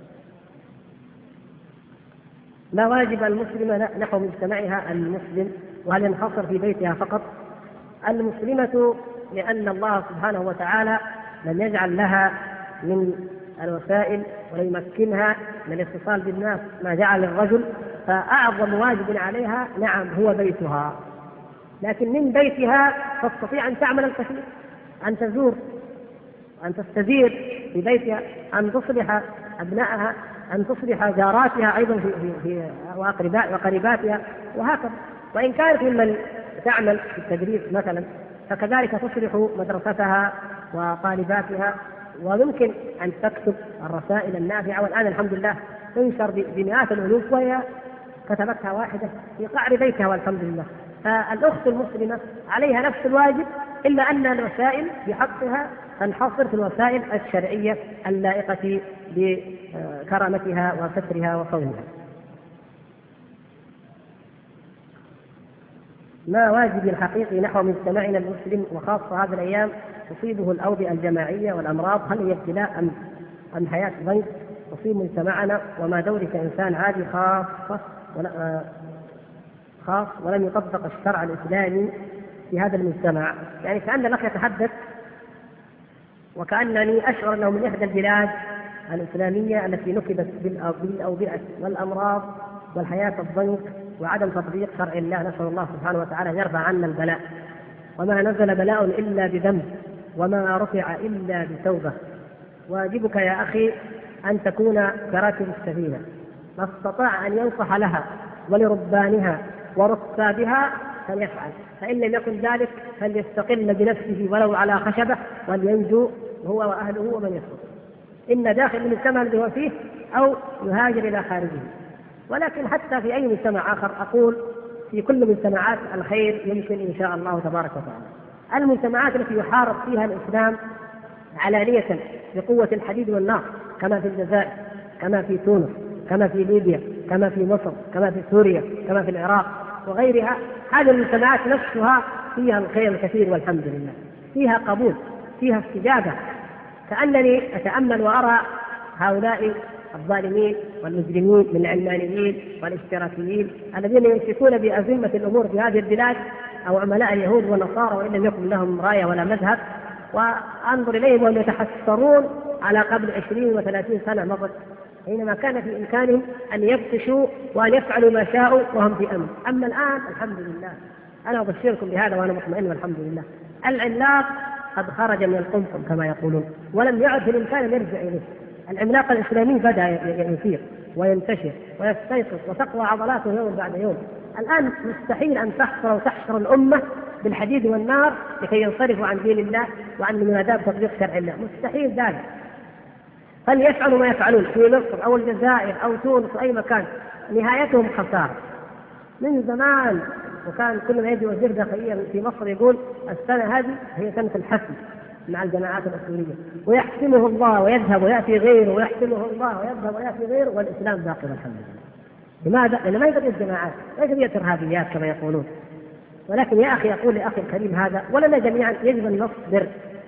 لا واجب المسلمة نحو مجتمعها المسلم، وهل ينحصر في بيتها فقط؟ المسلمة لأن الله سبحانه وتعالى لم يجعل لها من الوسائل ولم يمكنها من الاتصال بالناس ما جعل الرجل، فأعظم واجب عليها نعم هو بيتها، لكن من بيتها تستطيع أن تعمل الكثير، أن تزور، أن تستزير في بيتها، أن تصلح أبنائها، أن تصلح جاراتها أيضا في, في, في وقريباتها وهكذا. وإن كانت ممن تعمل في التدريس مثلا فكذلك تصلح مدرستها وطالباتها، ويمكن أن تكتب الرسائل النافعة. والآن الحمد لله تنشر بمئات الألوف وهي كتبتها واحدة في قعر بيتها والحمد لله. فالأخت المسلمة عليها نفس الواجب، إلا أن الوسائل بحقها تنحصر في الوسائل الشرعية اللائقة بكرامتها وسترها وصونها. ما واجبي الحقيقي نحو مجتمعنا المسلم وخاصة هذه الأيام تصيبه الأوبئة الجماعية والأمراض؟ هل هي ابتلاء أم أم حياة ضيق تصيب مجتمعنا؟ وما دوري كإنسان عادي خاصة ولا خاص ولم يطبق الشرع الإسلامي في هذا المجتمع؟ يعني كأن الأخ يتحدث وكأنني أشعر أنه من إحدى البلاد الإسلامية التي نكبت بالأوبئة والأمراض والحياة الضنك وعدم تطبيق شرع الله. نسأل الله سبحانه وتعالى أن يرفع عنا البلاء. وما نزل بلاء إلا بذنب وما رفع إلا بتوبة. واجبك يا أخي أن تكون كراكب السفينة، ما استطاع أن ينصح لها ولربانها وركابها فليفعل، فإن لم يكن ذلك فليستقل بنفسه ولو على خشبة ولينجو هو وأهله ومن يسر، إن داخل المجتمع الذي هو فيه أو يهاجر إلى خارجه. ولكن حتى في أي مجتمع آخر أقول في كل مجتمعات الخير يمكن إن شاء الله تبارك وتعالى. المجتمعات التي يحارب فيها الإسلام علانية بقوة الحديد والنار كما في الجزائر، كما في تونس، كما في ليبيا، كما في مصر، كما في سوريا، كما في العراق وغيرها، هذه المجتمعات نفسها فيها الخير الكثير والحمد لله، فيها قبول، فيها استجابة. كأنني أتأمل وأرى هؤلاء الظالمين والمجرمين من العلمانيين والاشتراكيين الذين يمسكون بأزمة الأمور في هذه البلاد، أو عملاء اليهود والنصارى وإن لم يكن لهم راية ولا مذهب، وأنظر إليهم وهم يتحسرون على قبل عشرين وثلاثين سنة مضت، حينما كان في إمكانهم أن يبطشوا وأن يفعلوا ما شاءوا وهم في أمن. أما الآن الحمد لله، أنا أبشركم بهذا وأنا مطمئن والحمد لله، العملاق قد خرج من القمقم كما يقولون، ولم يعد في الإمكان أن يرجع إليه. العملاق الإسلامي بدأ يثير وينتشر ويستيقظ وتقوى عضلاته يوم بعد يوم. الآن مستحيل أن تحصر وتحشر الأمة بالحديد والنار لكي ينصرفوا عن دين الله وعن مناداة تطبيق شرع الله، مستحيل ذلك. فليفعلوا ما يفعلون في مصر أو الجزائر أو تونس أو أي مكان، نهايتهم خسارة من زمان. وكان كل ما يجي وزير داخلية في مصر يقول السنة هذه هي سنة الحسم مع الجماعات الأسطورية، ويحسمه الله ويذهب ويأتي غيره، ويحسمه الله ويذهب ويأتي غيره، والإسلام باقي الحمد لله. لماذا؟ لأن ما يقدر الجماعات، ما يقدر إرهابيات كما يقولون. ولكن يا أخي أقول لأخي الكريم هذا ولنا جميعا يجب أن نصبر،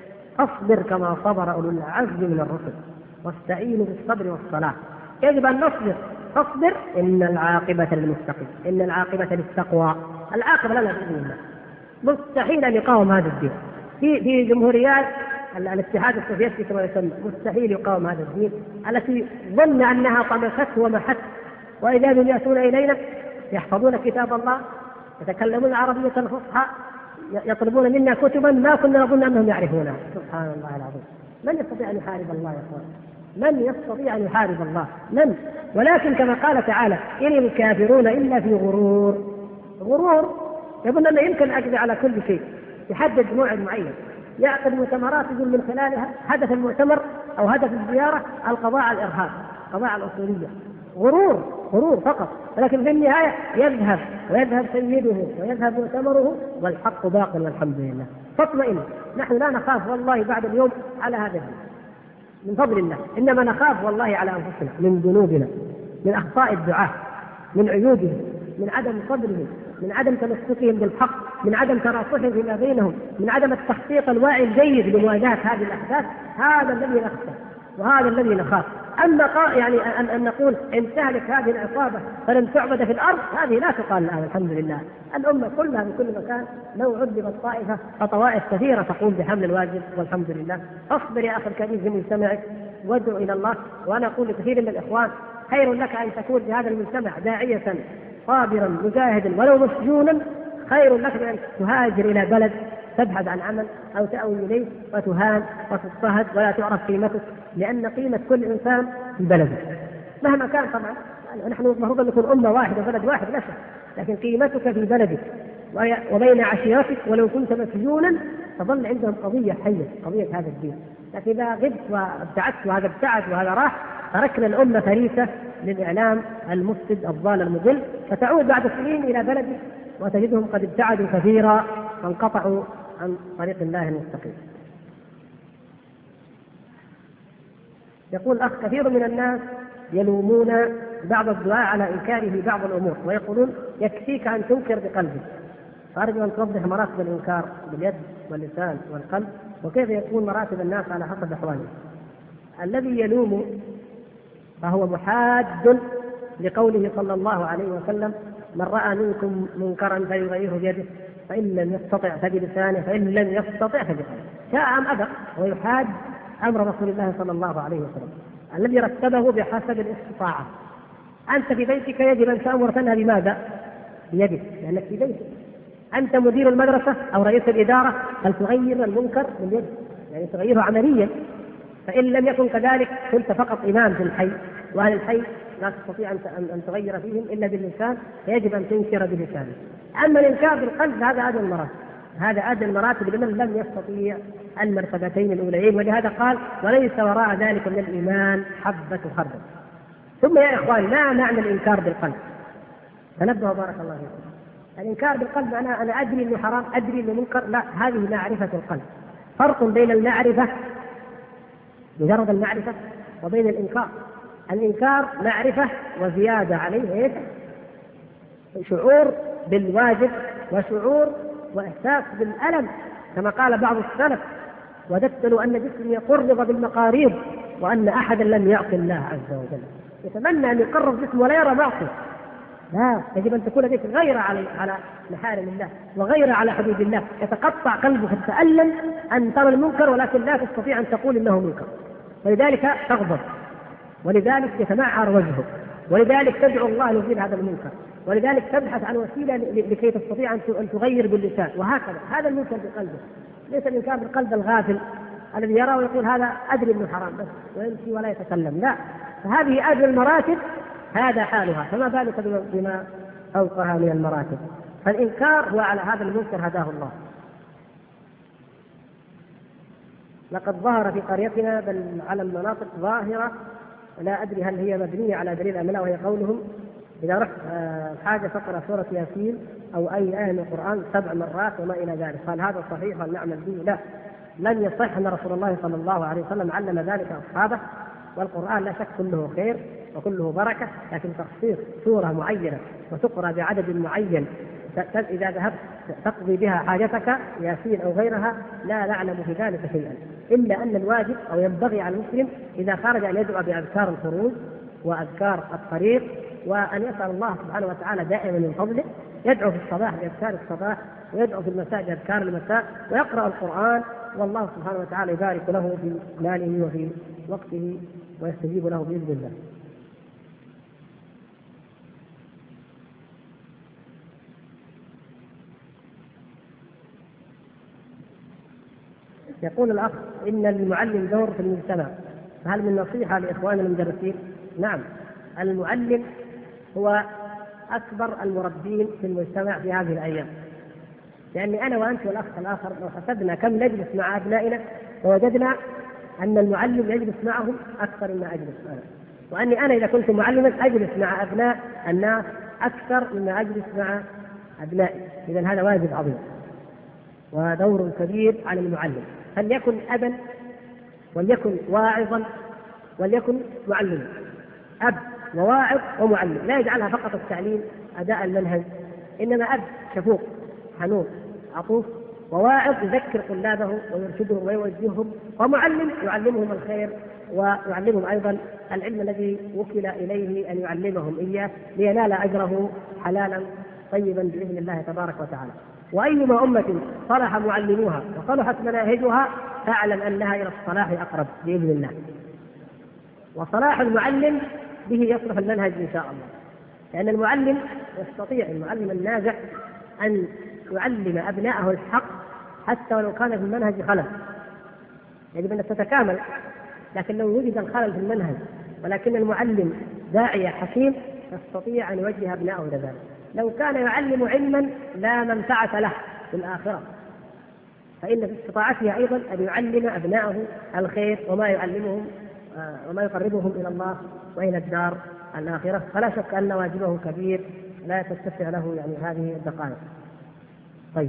أصبر كما صبر أولو العزم من الرسل، واستعينوا بالصبر والصلاة. يجب أن نصبر، فاصبر إن العاقبة للمتقين، إن العاقبة للتقوى، العاقبة لنا بإذن الله. مستحيل أن يقاوم هذا الدين في في جمهوريات الاتحاد السوفيتي كما يسمى، مستحيل يقاوم هذا الدين التي ظن أنها طمست ومحت، وإذا هم يأتون إلينا يحفظون كتاب الله، يتكلمون العربية الفصحى، يطلبون منا كتبا ما كنا نظن أنهم يعرفونها. سبحان الله العظيم. من يستطيع أن يحارب الله يا أخوان؟ من يستطيع أن يحارب الله؟ من؟ ولكن كما قال تعالى إن الكافرون إلا في غرور. غرور يظن أنه يمكن أقضي على كل شيء، يحدد موعد معين، يعقد مؤتمرات يقول من خلالها هدف المؤتمر أو هدف الزيارة القضاء على الإرهاب، القضاء على الأصولية. غرور، غرور فقط. ولكن في النهاية يذهب ويذهب سيده ويذهب مؤتمره والحق باق والحمد لله. فاطمئن، نحن لا نخاف والله بعد اليوم على هذا الدين من فضل الله، إنما نخاف والله على أنفسنا من ذنوبنا، من أخطاء الدعاة، من عيوبهم، من عدم صبرهم، من عدم تمسكهم بالحق، من عدم تراصحهم فيما بينهم، من عدم التخطيط الواعي الجيد لمواجهة هذه الأحداث. هذا الذي نخشى وهذا الذي نخاف. أما يعني أن, أن نقول إن تهلك هذه العصابة فلن تعبد في الأرض، هذه لا تقال الآن الحمد لله. الأمة كلها في كل مكان لو عذبت طائفة فطوائف كثيرة تقوم بحمل الواجب والحمد لله. أصبر يا أخي الكريم في مجتمعك وادعو إلى الله. وأنا أقول لكثير من الإخوان خير لك أن تكون في هذا المجتمع داعية صابرا مجاهدا ولو مسجونا، خير لك من أن تهاجر إلى بلد تبحث عن عمل أو تأوي إليه وتهان وتضطهد ولا تعرف قيمتك، لأن قيمة كل إنسان في بلده مهما كان. طبعا نحن المفروض أن نكون أمة واحدة بلد واحد لا شك، لكن قيمتك في بلدك وبين عشيرتك ولو كنت مسجونا تظل عندهم قضية حية، قضية هذا الدين. لكن إذا غبت وابتعدت وهذا ابتعد وهذا راح، تركنا الأمة فريسة للإعلام المفسد الضال المضل، فتعود بعد سنين إلى بلدك وتجدهم قد ابتعدوا كثيرا وانقطعوا عن طريق الله المستقيم. يقول أخ كثير من الناس يلومون بعض الدعاء على إنكاره بعض الأمور ويقولون يكفيك أن تنكر بقلبك، فأرجو أن توضح مراتب الإنكار باليد واللسان والقلب وكيف يكون مراتب الناس على حسب أحوالهم. الذي يلوم فهو محاد لقوله صلى الله عليه وسلم من رأى منكم منكرا فليغيره بيده فإن لم يستطع فبلسانه فإن لم يستطع فبقلبه، شاء أم أبى، ويحاد أمر رسول الله صلى الله عليه وسلم الذي رتبه بحسب الاستطاعة. أنت في بيتك يجب أن تأمر تنهى بماذا؟ بيدك، لأنك في بيتك. أنت مدير المدرسة أو رئيس الإدارة، هل تغير المنكر باليد؟ يعني تغيره عمليا. فإن لم يكن كذلك كنت فقط إمام في الحي، وأهل الحي لا تستطيع أن تغير فيهم إلا باللسان، فيجب أن تنكر بلسانه. أما الإنكار بالقلب هذا أدنى المراتب، هذا أدنى المراتب لمن لم يستطيع المرتبتين الأوليين، ولهذا قال وليس وراء ذلك من الإيمان حبة خردل. ثم يا إخوان ما معنى الإنكار بالقلب؟ تنبهوا بارك الله فيكم. الإنكار بالقلب أنا أنا أدري إنه حرام، أدري إنه منكر، لا، هذه معرفة القلب. فرق بين المعرفة مجرد المعرفة وبين الإنكار. الإنكار معرفة وزيادة عليه إيه؟ شعور بالواجب وشعور وإحساس بالألم، كما قال بعض السلف وددت له أن جسمي قرب بالمقاريض وأن أحدا لم يعصي الله عز وجل. يتمنى أن يقرب جسمه ولا يرى معصية. لا، يجب أن تكون لديك غيرة على على محارم الله وغيرة على حدود الله. يتقطع قلبك تتألم أن ترى المنكر ولكن لا تستطيع أن تقول إنه منكر، ولذلك تغضب، ولذلك يتمعر وجهك، ولذلك تدعو الله يزيل هذا المنكر، ولذلك تبحث عن وسيلة لكي تستطيع أن تغير باللسان، وهكذا. هذا المنكر بقلبه، ليس الإنكار بالقلب الغافل الذي يرى ويقول هذا أدري إنه حرام بس ويمشي ولا يتكلم. لا، فهذه أدنى المراتب، هذا حالها، فما بالك بما فوقها من المراتب. فالإنكار هو على هذا المنكر هداه الله، لقد ظهر في قريتنا بل على المناطق ظاهرة لا أدري هل هي مبنية على دليل أم لا، وهي قولهم إذا رحت حاجة تقرأ سورة ياسين أو أي آية من القرآن سبع مرات وما إلى ذلك. قال هذا صحيح هل نعمل به؟ لا، لن يصح أن رسول الله صلى الله عليه وسلم علم ذلك أصحابه. والقرآن لا شك كله خير وكله بركة، لكن تخصيص سورة معينة وتقرأ بعدد معين إذا ذهبت تقضي بها حاجتك ياسين أو غيرها لا نعلم في ذلك شيئا، إلا أن الواجب أو ينبغي على المسلم إذا خرج أن يدعو بأذكار الخروج وأذكار الطريق، وأن يسأل الله سبحانه وتعالى دائما من فضله. يدعو في الصباح بأذكار الصباح، ويدعو في المساء بأذكار المساء، ويقرأ القرآن، والله سبحانه وتعالى يبارك له في ماله وفي وقته ويستجيب له بإذن الله. يقول الأخ إن المعلم دور في المجتمع، فهل من نصيحة لإخواننا المدرسين؟ نعم، المعلم هو أكبر المربين في المجتمع في هذه الأيام، لأني أنا وأنت والأخ الآخر لو حسبنا كم نجلس مع أبنائنا ووجدنا أن المعلم يجلس معهم أكثر مما أجلس أنا، وأني أنا إذا كنت معلما أجلس مع أبناء الناس أكثر مما أجلس مع أبنائي. إذن هذا واجب عظيم ودور كبير على المعلم، فليكن أبا وليكن واعظا وليكن معلما، أب وواعظ ومعلم، لا يجعلها فقط التعليم أداء المنهج، إنما أب شفوق حنون عطوف، وواعظ يذكر طلابه ويرشدهم ويوجههم، ومعلم يعلمهم الخير ويعلمهم أيضا العلم الذي وكل إليه أن يعلمهم إياه لينال أجره حلالا طيبا بإذن الله تبارك وتعالى. وأيما أمة صلح معلموها وصلحت مناهجها فاعلم أنها إلى الصلاح أقرب بإذن الله. وصلاح المعلم به يصلح المنهج إن شاء الله، لأن المعلم يستطيع المعلم الناجح أن يعلم أبنائه الحق حتى ولو كان في المنهج خلل، يجب أن تتكامل، لكن لو وجد الخلل في المنهج ولكن المعلم داعية حكيم يستطيع أن يوجه أبنائه إلى ذلك. لو كان يعلم علما لا منفعة له في الآخرة، فإن في استطاعته أيضا أن يعلم أبنائه الخير وما يعلمهم وما يقربهم إلى الله وإلى الدار الآخرة، فلا شك أن واجبه كبير لا تتسع له يعني هذه الدقائق. طيب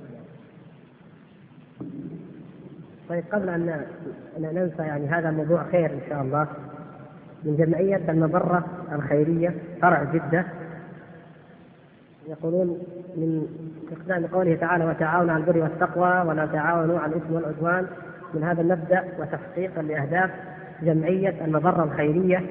طيب قبل أن ننسى يعني هذا الموضوع خير إن شاء الله، من جمعية المبرة الخيرية فرع جدة يقولون من استخدام قوله تعالى وتعاونوا على البر والتقوى ولا تعاونوا على الإثم والعدوان، من هذا المبدأ وتحقيقا لأهداف جمعية المبرة الخيرية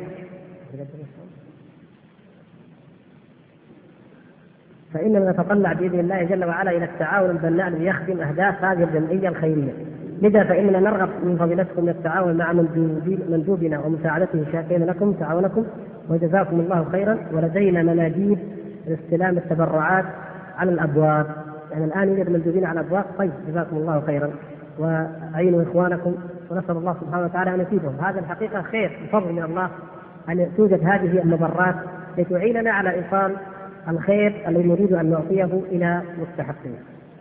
فإننا نتطلع بإذن الله جل وعلا إلى التعاون البناء ليخدم أهداف هذه الجمعية الخيرية. لذا فإننا نرغب من فضيلتكم التعاون مع مندوبنا ومساعدته، شاكرين لكم تعاونكم وجزاكم الله خيرا. ولدينا مناديب لاستلام التبرعات على الأبواب، يعني الآن يوجد مندوبين على الأبواب. طيب جزاكم الله خيرا وأعينوا إخوانكم، ونسأل الله سبحانه وتعالى أن يفيدهم. هذا الحقيقة خير بفضل من الله أن توجد هذه المبرات لتعيننا على إيصال الخير الذي نريد أن نعطيه إلى مستحقيه.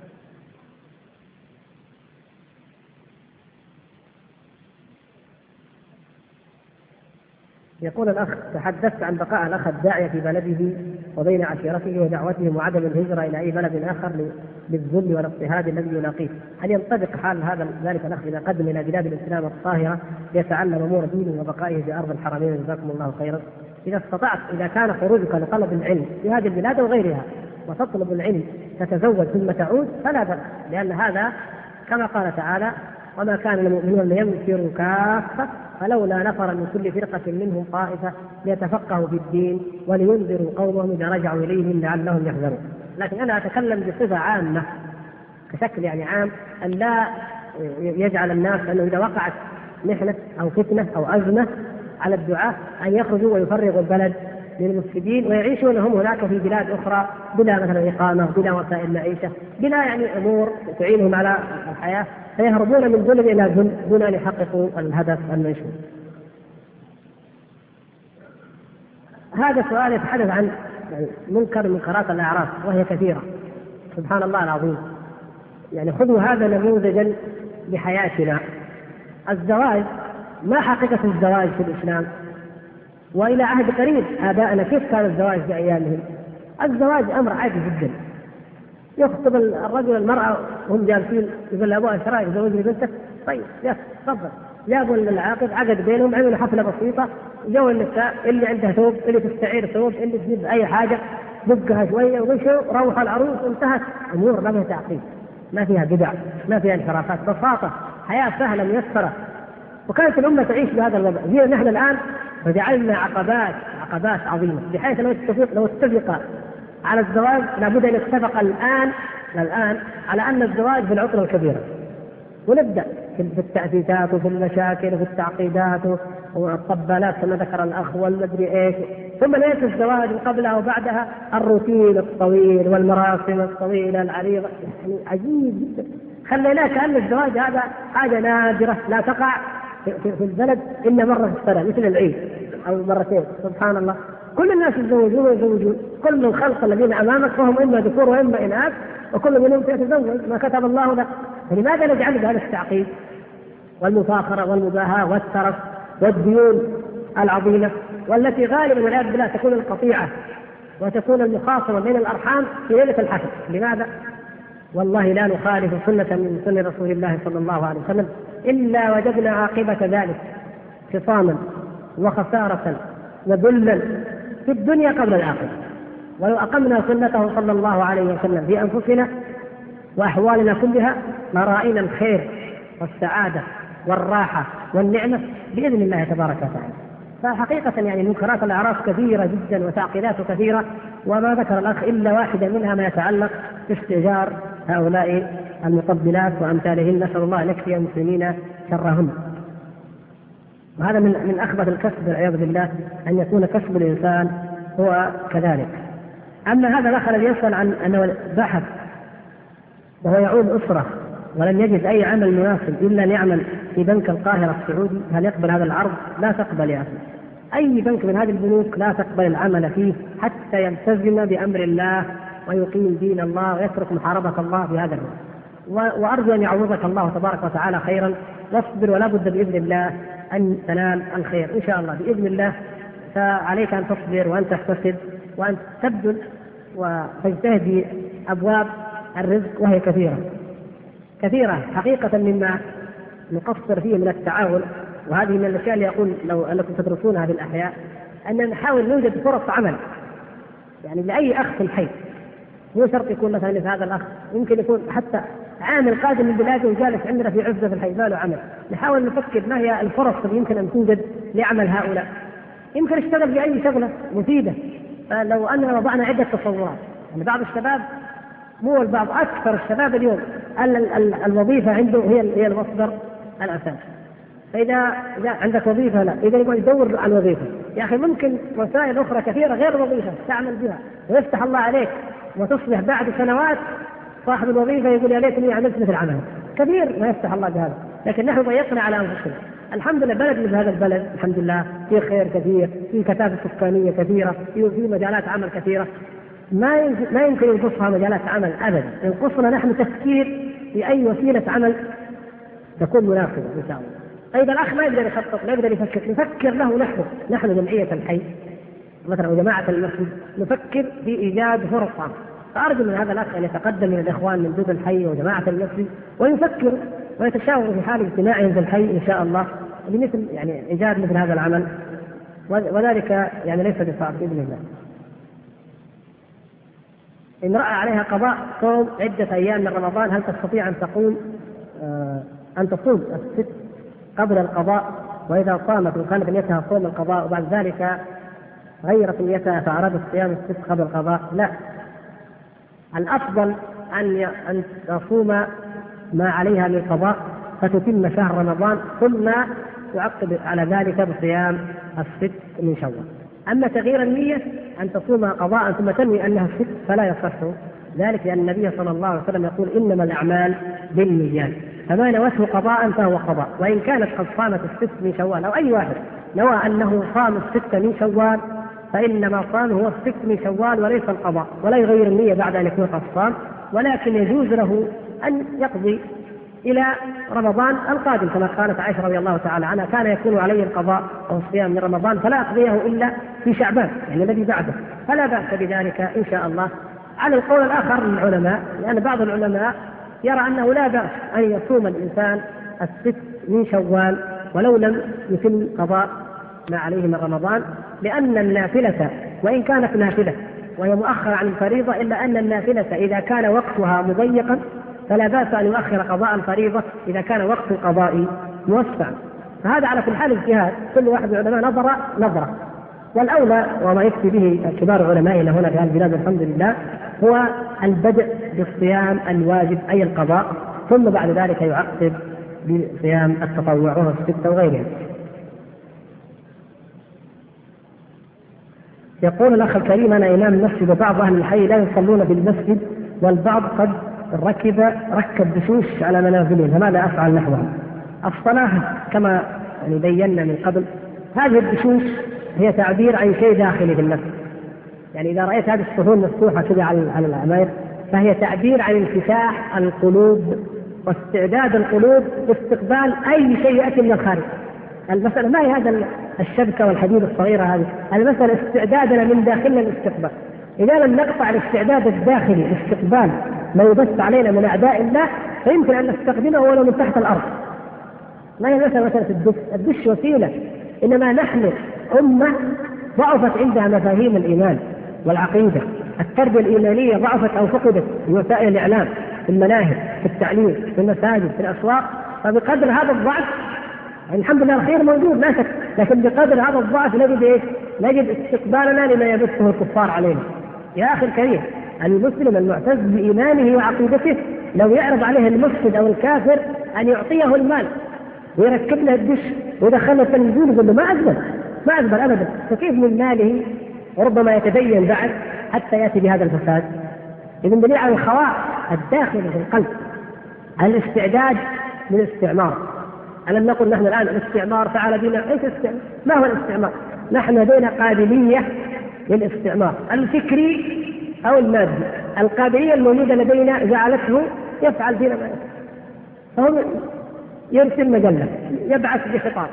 يقول الأخ تحدثت عن بقاء الأخ الداعية في بلده وبين عشيرته ودعوتهم وعدم الهجرة إلى أي بلد آخر للذل والاضطهاد الذي يلاقيه، هل ينطبق حال هذا ذلك الأخ إذا قدم إلى بلاد الإسلام الطاهرة ليتعلم أمور دينه وبقائه في أرض الحرمين؟ جزاكم الله خيرا. إذا استطعت، إذا كان خروجك لطلب العلم في هذه البلاد وغيرها وتطلب العلم تتزوج ثم تعود فلا بأس، لأن هذا كما قال تعالى وما كان المؤمنون لينفروا كافة فلولا نفر من كل فرقة منهم طائفة ليتفقهوا في الدين ولينذروا قومهم إذا رجعوا إليهم لعلهم يحذرون. لكن أنا أتكلم بصفة عامة كشكل يعني عام، أن لا يجعل الناس أنه إذا وقعت محنة أو فتنة أو أزمة على الدعاة أن يخرجوا ويفرغوا البلد للمفسدين ويعيشون هم هناك في بلاد أخرى بلا مثلا إقامة بلا وسائل معيشة بلا يعني أمور تعينهم على الحياة، فيهربون من ظلم إلى ظلم دون أن يحققوا الهدف المنشود. هذا السؤال يتحدث عن منكر من منكرات الأعراف وهي كثيرة سبحان الله العظيم. يعني خذوا هذا نموذجا لحياتنا، الزواج ما حقيقة الزواج في الإسلام؟ وإلى عهد قريب آبائنا كيف كان الزواج في أيامهم؟ الزواج أمر عادي جدا، يخطب الرجل المرأة وهم جالسين يقول لأبوها ايش رايك زوجني بنتك؟ طيب يا تفضل. جابوا العاقد عقد بينهم، عملوا حفلة بسيطة، جو النساء اللي عندها ثوب، اللي تستعير ثوب، اللي تجيب أي حاجة دقها شوية ومشوا، روح العروس، انتهت أمور ما فيها تعقيد، ما فيها بدع، ما فيها انحرافات، بساطة، حياة سهلة ميسرة. وكانت الأمة تعيش بهذا الوضع. زي نحن الآن فجعلنا عقبات عقبات عظيمة، بحيث لو اتفق لو اتفق على الزواج لابد أن يتفق الآن الآن على أن الزواج بالعطلة الكبيرة، ونبدأ في التأسيسات وفي المشاكل وفي التعقيدات والطبالات كما ذكر الأخ والمدري إيش، ثم ليس الزواج وقبلها وبعدها الروتين الطويل والمراسم الطويلة العريضة. يعني عجيب جدا، خليناه كأن الزواج هذا حاجة نادرة لا تقع في, في, في البلد إلا مرة في السنة مثل العيد أو مرتين. سبحان الله، كل الناس يتزوجون ويزوجون، كل الخلق الذين أمامك فهم إما ذكور وإما إناث، وكل منهم سيتزوج ما كتب الله له. فلماذا نجعل بهذا التعقيد والمفاخرة والمباهاة والترف والديون العظيمة، والتي غالبا والعياذ بالله تكون القطيعة وتكون المخاصمة بين الأرحام في ليلة الحفل؟ لماذا؟ والله لا نخالف سنة من سنة رسول الله صلى الله عليه وسلم إلا وجدنا عاقبة ذلك خصاما وخسارة وذلا في الدنيا قبل الآخرة. ولو أقمنا سنته صلى الله عليه وسلم في أنفسنا وأحوالنا كلها لرأينا الخير والسعادة والراحة والنعمة بإذن الله تبارك وتعالى. فحقيقة يعني منكرات الأعراس كثيرة جدا وتعقيدات كثيرة، وما ذكر الأخ إلا واحدة منها ما يتعلق باستئجار هؤلاء المقبلات وأمثالهن، نسأل الله أن يكفي المسلمين شرهن. وهذا من من أخبث الكسب والعياذ بالله، أن يكون كسب الإنسان هو كذلك. أما هذا الأخ الذي يسأل عن أنه بحث وهو يعود أسرة ولم يجد أي عمل مناسب إلا أن يعمل في بنك القاهرة السعودي، هل يقبل هذا العرض؟ لا تقبل يا أخي، أي بنك من هذه البنوك لا تقبل العمل فيه حتى يلتزم بأمر الله ويقيم دين الله ويترك محاربة الله بهذا الوقت. وأرجو أن يعوضك الله تبارك وتعالى خيرا، واصبر ولا بد بإذن الله أن تنال الخير إن شاء الله بإذن الله. فعليك أن تصبر وأن تحتسب وأن تبذل وتجتهد في أبواب الرزق، وهي كثيرة كثيرة حقيقة مما نقصر فيه من التعاون. وهذه من الأشياء اللي يقول لو أنكم تدرسونها في الأحياء، أن نحاول نوجد فرص عمل يعني لأي أخ في الحي، مو شرط يكون مثلا هذا الأخ، يمكن يكون حتى عامل قادم من بلاده وجالس عندنا في عزة في الحي ما له عمل. نحاول نفكر ما هي الفرص اللي يمكن أن توجد لعمل هؤلاء، يمكن يشتغل بأي شغلة مفيدة. لو أننا وضعنا عدة تصورات، يعني بعض الشباب مو البعض أكثر الشباب اليوم الوظيفة عنده هي هي المصدر الأساسي. فإذا عندك وظيفة لا، إذا يبغى يدور عن وظيفة، يا أخي ممكن وسائل أخرى كثيرة غير الوظيفة تعمل بها ويفتح الله عليك وتصبح بعد سنوات صاحب الوظيفة يقول يا ليتني عملت مثل عمله. كثير ما يفتح الله بهذا، لكن نحن ضيقنا على أنفسنا. الحمد لله بلد مثل هذا البلد الحمد لله في خير كثير، في كثافة سكانية كثيرة، في في مجالات عمل كثيرة، ما ما يمكن ينقصها مجالات عمل أبدا. ينقصنا نحن تفكير في أي وسيلة عمل تكون مناسبة إن شاء الله. أيضا الأخ ما يقدر يخطط، لا يقدر يفكر، نفكر له نحن نحن جمعية الحي مثلا وجماعة المسجد، نفكر في إيجاد فرص عمل. فأرجو من هذا الأخ أن يتقدم من الإخوان من ضد الحي وجماعة المسجد ويفكر ويتشاور في حال اجتماعهم في الحي إن شاء الله لمثل يعني إيجاد مثل هذا العمل، وذلك يعني ليس بصعب بإذن الله. إن رأى عليها قضاء صوم عدة أيام من رمضان، هل تستطيع أن تقوم آه أن تصوم الست قبل القضاء؟ وإذا صامت وكانت نيتها صوم القضاء وبعد ذلك غيرت نيتها فأرادت صيام الست قبل القضاء، لا، الأفضل أن أن تصوم ما عليها من قضاء فتتم شهر رمضان ثم تعقب على ذلك بصيام الست من شوال. أما تغيير النية أن تصوم قضاء ثم تنوي أنها الست فلا يصح ذلك، لأن النبي صلى الله عليه وسلم يقول إنما الأعمال بالنيات، فما نوته قضاء فهو قضاء. وإن كانت قد صامت الست من شوال أو أي واحد نوى أنه صام الست من شوال فإنما صام هو الست من شوال وليس القضاء، ولا يغير النية بعد أن يكون قد صام، ولكن يجوز له أن يقضي إلى رمضان القادم، كما قالت عائشة رضي الله تعالى عنها: كان يكون علي القضاء أو الصيام من رمضان فلا أقضيه إلا في شعبان، يعني الذي بعده، فلا بأس بذلك إن شاء الله. على القول الآخر للعلماء، لأن بعض العلماء يرى أنه لا بأس أن يصوم الإنسان الست من شوال ولو لم يتم قضاء ما عليه من رمضان، لأن النافلة وإن كانت نافلة وهي مؤخرة عن الفريضة، إلا أن النافلة إذا كان وقتها مضيقا فلا بأس أن يؤخر قضاء الفريضة إذا كان وقت القضاء موسعا. فهذا على كل حال اجتهاد، كل واحد من العلماء نظر نظرة، والأولى وما يكفي به كبار علمائنا هنا في هذه البلاد الحمد لله هو البدء بالصيام الواجب أي القضاء، ثم بعد ذلك يعقب بصيام التطوع وهو الستة وغيرها. يقول الأخ الكريم: أنا إمام المسجد وبعض أهل الحي لا يصلون بالمسجد والبعض قد ركب ركب بشوش على منازلهم، فماذا أفعل نحوها؟ الصلاة كما يعني بينا من قبل، هذه البشوش هي تعبير عن شيء داخلي في النفس. يعني إذا رأيت هذه الصهون مفتوحة كذا على العماير فهي تعبير عن انفتاح القلوب واستعداد القلوب لاستقبال أي شيء يأتي من الخارج. المسألة ما هي هذا الشبكة والحديد الصغيرة هذه، المسألة استعدادنا من داخلنا للاستقبال. إذا لم نقطع الاستعداد الداخلي لاستقبال ما يبث علينا من أعداء الله فيمكن أن نستخدمه ولو من تحت الأرض. ما هي مثلا مثلا الدش، الدش وسيلة، إنما نحن أمة ضعفت عندها مفاهيم الإيمان والعقيدة، التربية الإيمانية ضعفت أو فقدت في وسائل الإعلام، في المناهج، في التعليم، في المساجد، في الأسواق. فبقدر هذا الضعف يعني الحمد لله الخير موجود لا شك، لكن بقدر هذا الضعف نجد ايش؟ نجد استقبالنا لما يبثه الكفار علينا. يا اخي الكريم، المسلم المعتز بايمانه وعقيدته لو يعرض عليه المفسد او الكافر ان يعطيه المال ويركب له الدش ويدخله التلفزيون يقول له ما اقبل ما اقبل ابدا، فكيف من ماله وربما يتدين بعد حتى ياتي بهذا الفساد؟ اذا دليل على الخواء الداخلي في القلب، الاستعداد للاستعمار. ألم نقل نحن الآن الاستعمار فعل بنا؟ ايش الاستعمار؟ ما هو الاستعمار؟ نحن لدينا قابلية للاستعمار الفكري أو المادي. القابلية الموجودة لدينا جعلته يفعل بنا ما يفعل، فهو يرسل مجلة، يبعث بخطاب،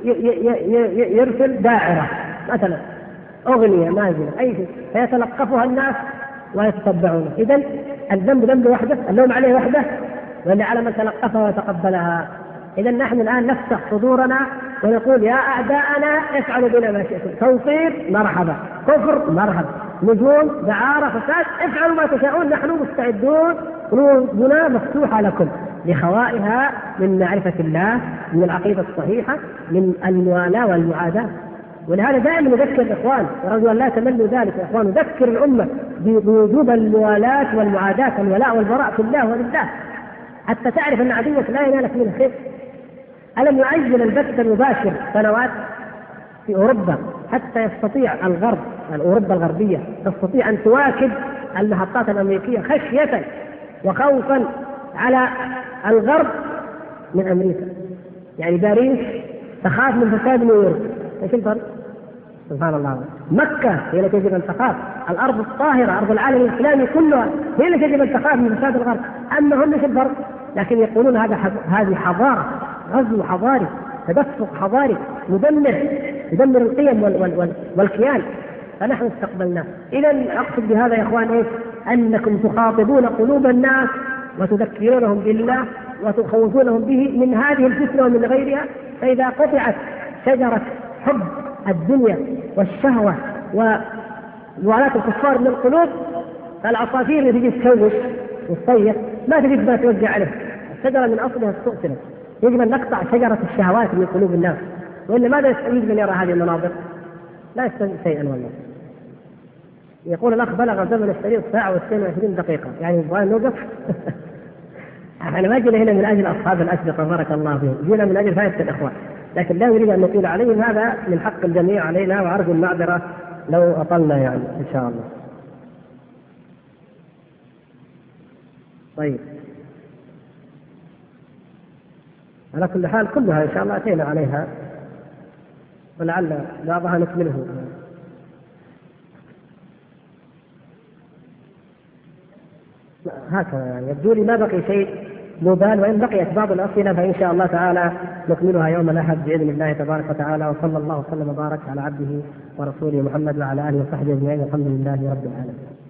يرسل دائرة مثلا، أغنية، مازنة، أي شيء، فيتلقفها الناس ويتتبعونه. إذن الذنب ذنب وحده، اللوم عليه وحده، ولا على من تلقفها وتقبلها؟ إذا نحن الآن نفتح صدورنا ونقول يا أعداءنا افعلوا بنا ما شئتم، توصيل مرحبا، كفر مرحبا، نجوم، دعارة، فساد، افعلوا ما تشاءون، نحن مستعدون، قلوبنا مفتوحة لكم لخوائها من معرفة الله، من العقيدة الصحيحة، من الموالاة والمعاداة. ولهذا دائما نذكر الإخوان، ورجو لا تملوا ذلك يا إخوان، نذكر الأمة بوجوب الموالاة والمعاداة والولاء والبراء في الله ولله، حتى تعرف أن عدوك لا ينالك منه خير. ألم يعجل البث المباشر سنوات في أوروبا حتى يستطيع الغرب، أوروبا الغربية تستطيع أن تواكب المحطات الأمريكية خشية وخوفا على الغرب من أمريكا. يعني باريس تخاف من فساد نيويورك، ايش الفرق؟ سبحان الله. مكة هي التي يجب أن تخاف، الأرض الطاهرة أرض العالم الإسلامي كلها هي التي يجب أن تخاف من فساد الغرب. أما هم ايش الفرق؟ لكن يقولون هذا هذه حضارة، غزو حضاري، تدفق حضاري مدمر يدمر القيم وال وال وال والكيان، فنحن استقبلناه. إذا أقصد بهذا يا إخوان إيه؟ أنكم تخاطبون قلوب الناس وتذكرونهم بالله وتخوفونهم به من هذه الفتنة ومن غيرها. فإذا قطعت شجرة حب الدنيا والشهوة وموالاة الكفار من القلوب، فالعصافير اللي تجي تشوش والصيف ما تجد ما توجع عليه، الشجرة من أصلها استؤصلت. يجب أن نقطع شجرة الشهوات من قلوب الناس، وإلا ماذا يستفيد من يرى هذه المناظر؟ لا يستفيد شيئا والله. يقول الأخ بلغ زمن الشريط ساعة واثنين وعشرين دقيقة، يعني نبغى نوقف. احنا ما جينا هنا من أجل أصحاب الأسبقة بارك الله فيهم، جينا من أجل فائدة الإخوان، لكن لا نريد أن نطيل عليهم، هذا من حق الجميع علينا، وأرجو المعذرة لو أطلنا يعني إن شاء الله. طيب، على كل حال كلها إن شاء الله أتينا عليها، ولعل بعضها نكمله. هكذا يعني يبدو لي ما بقي شيء بال، وإن بقيت بعض الأسئلة فإن شاء الله تعالى نكملها يوم الأحد بإذن الله تبارك وتعالى. وصلى الله وسلم وبارك على عبده ورسوله محمد وعلى آله وصحبه أجمعين، والحمد لله رب العالمين.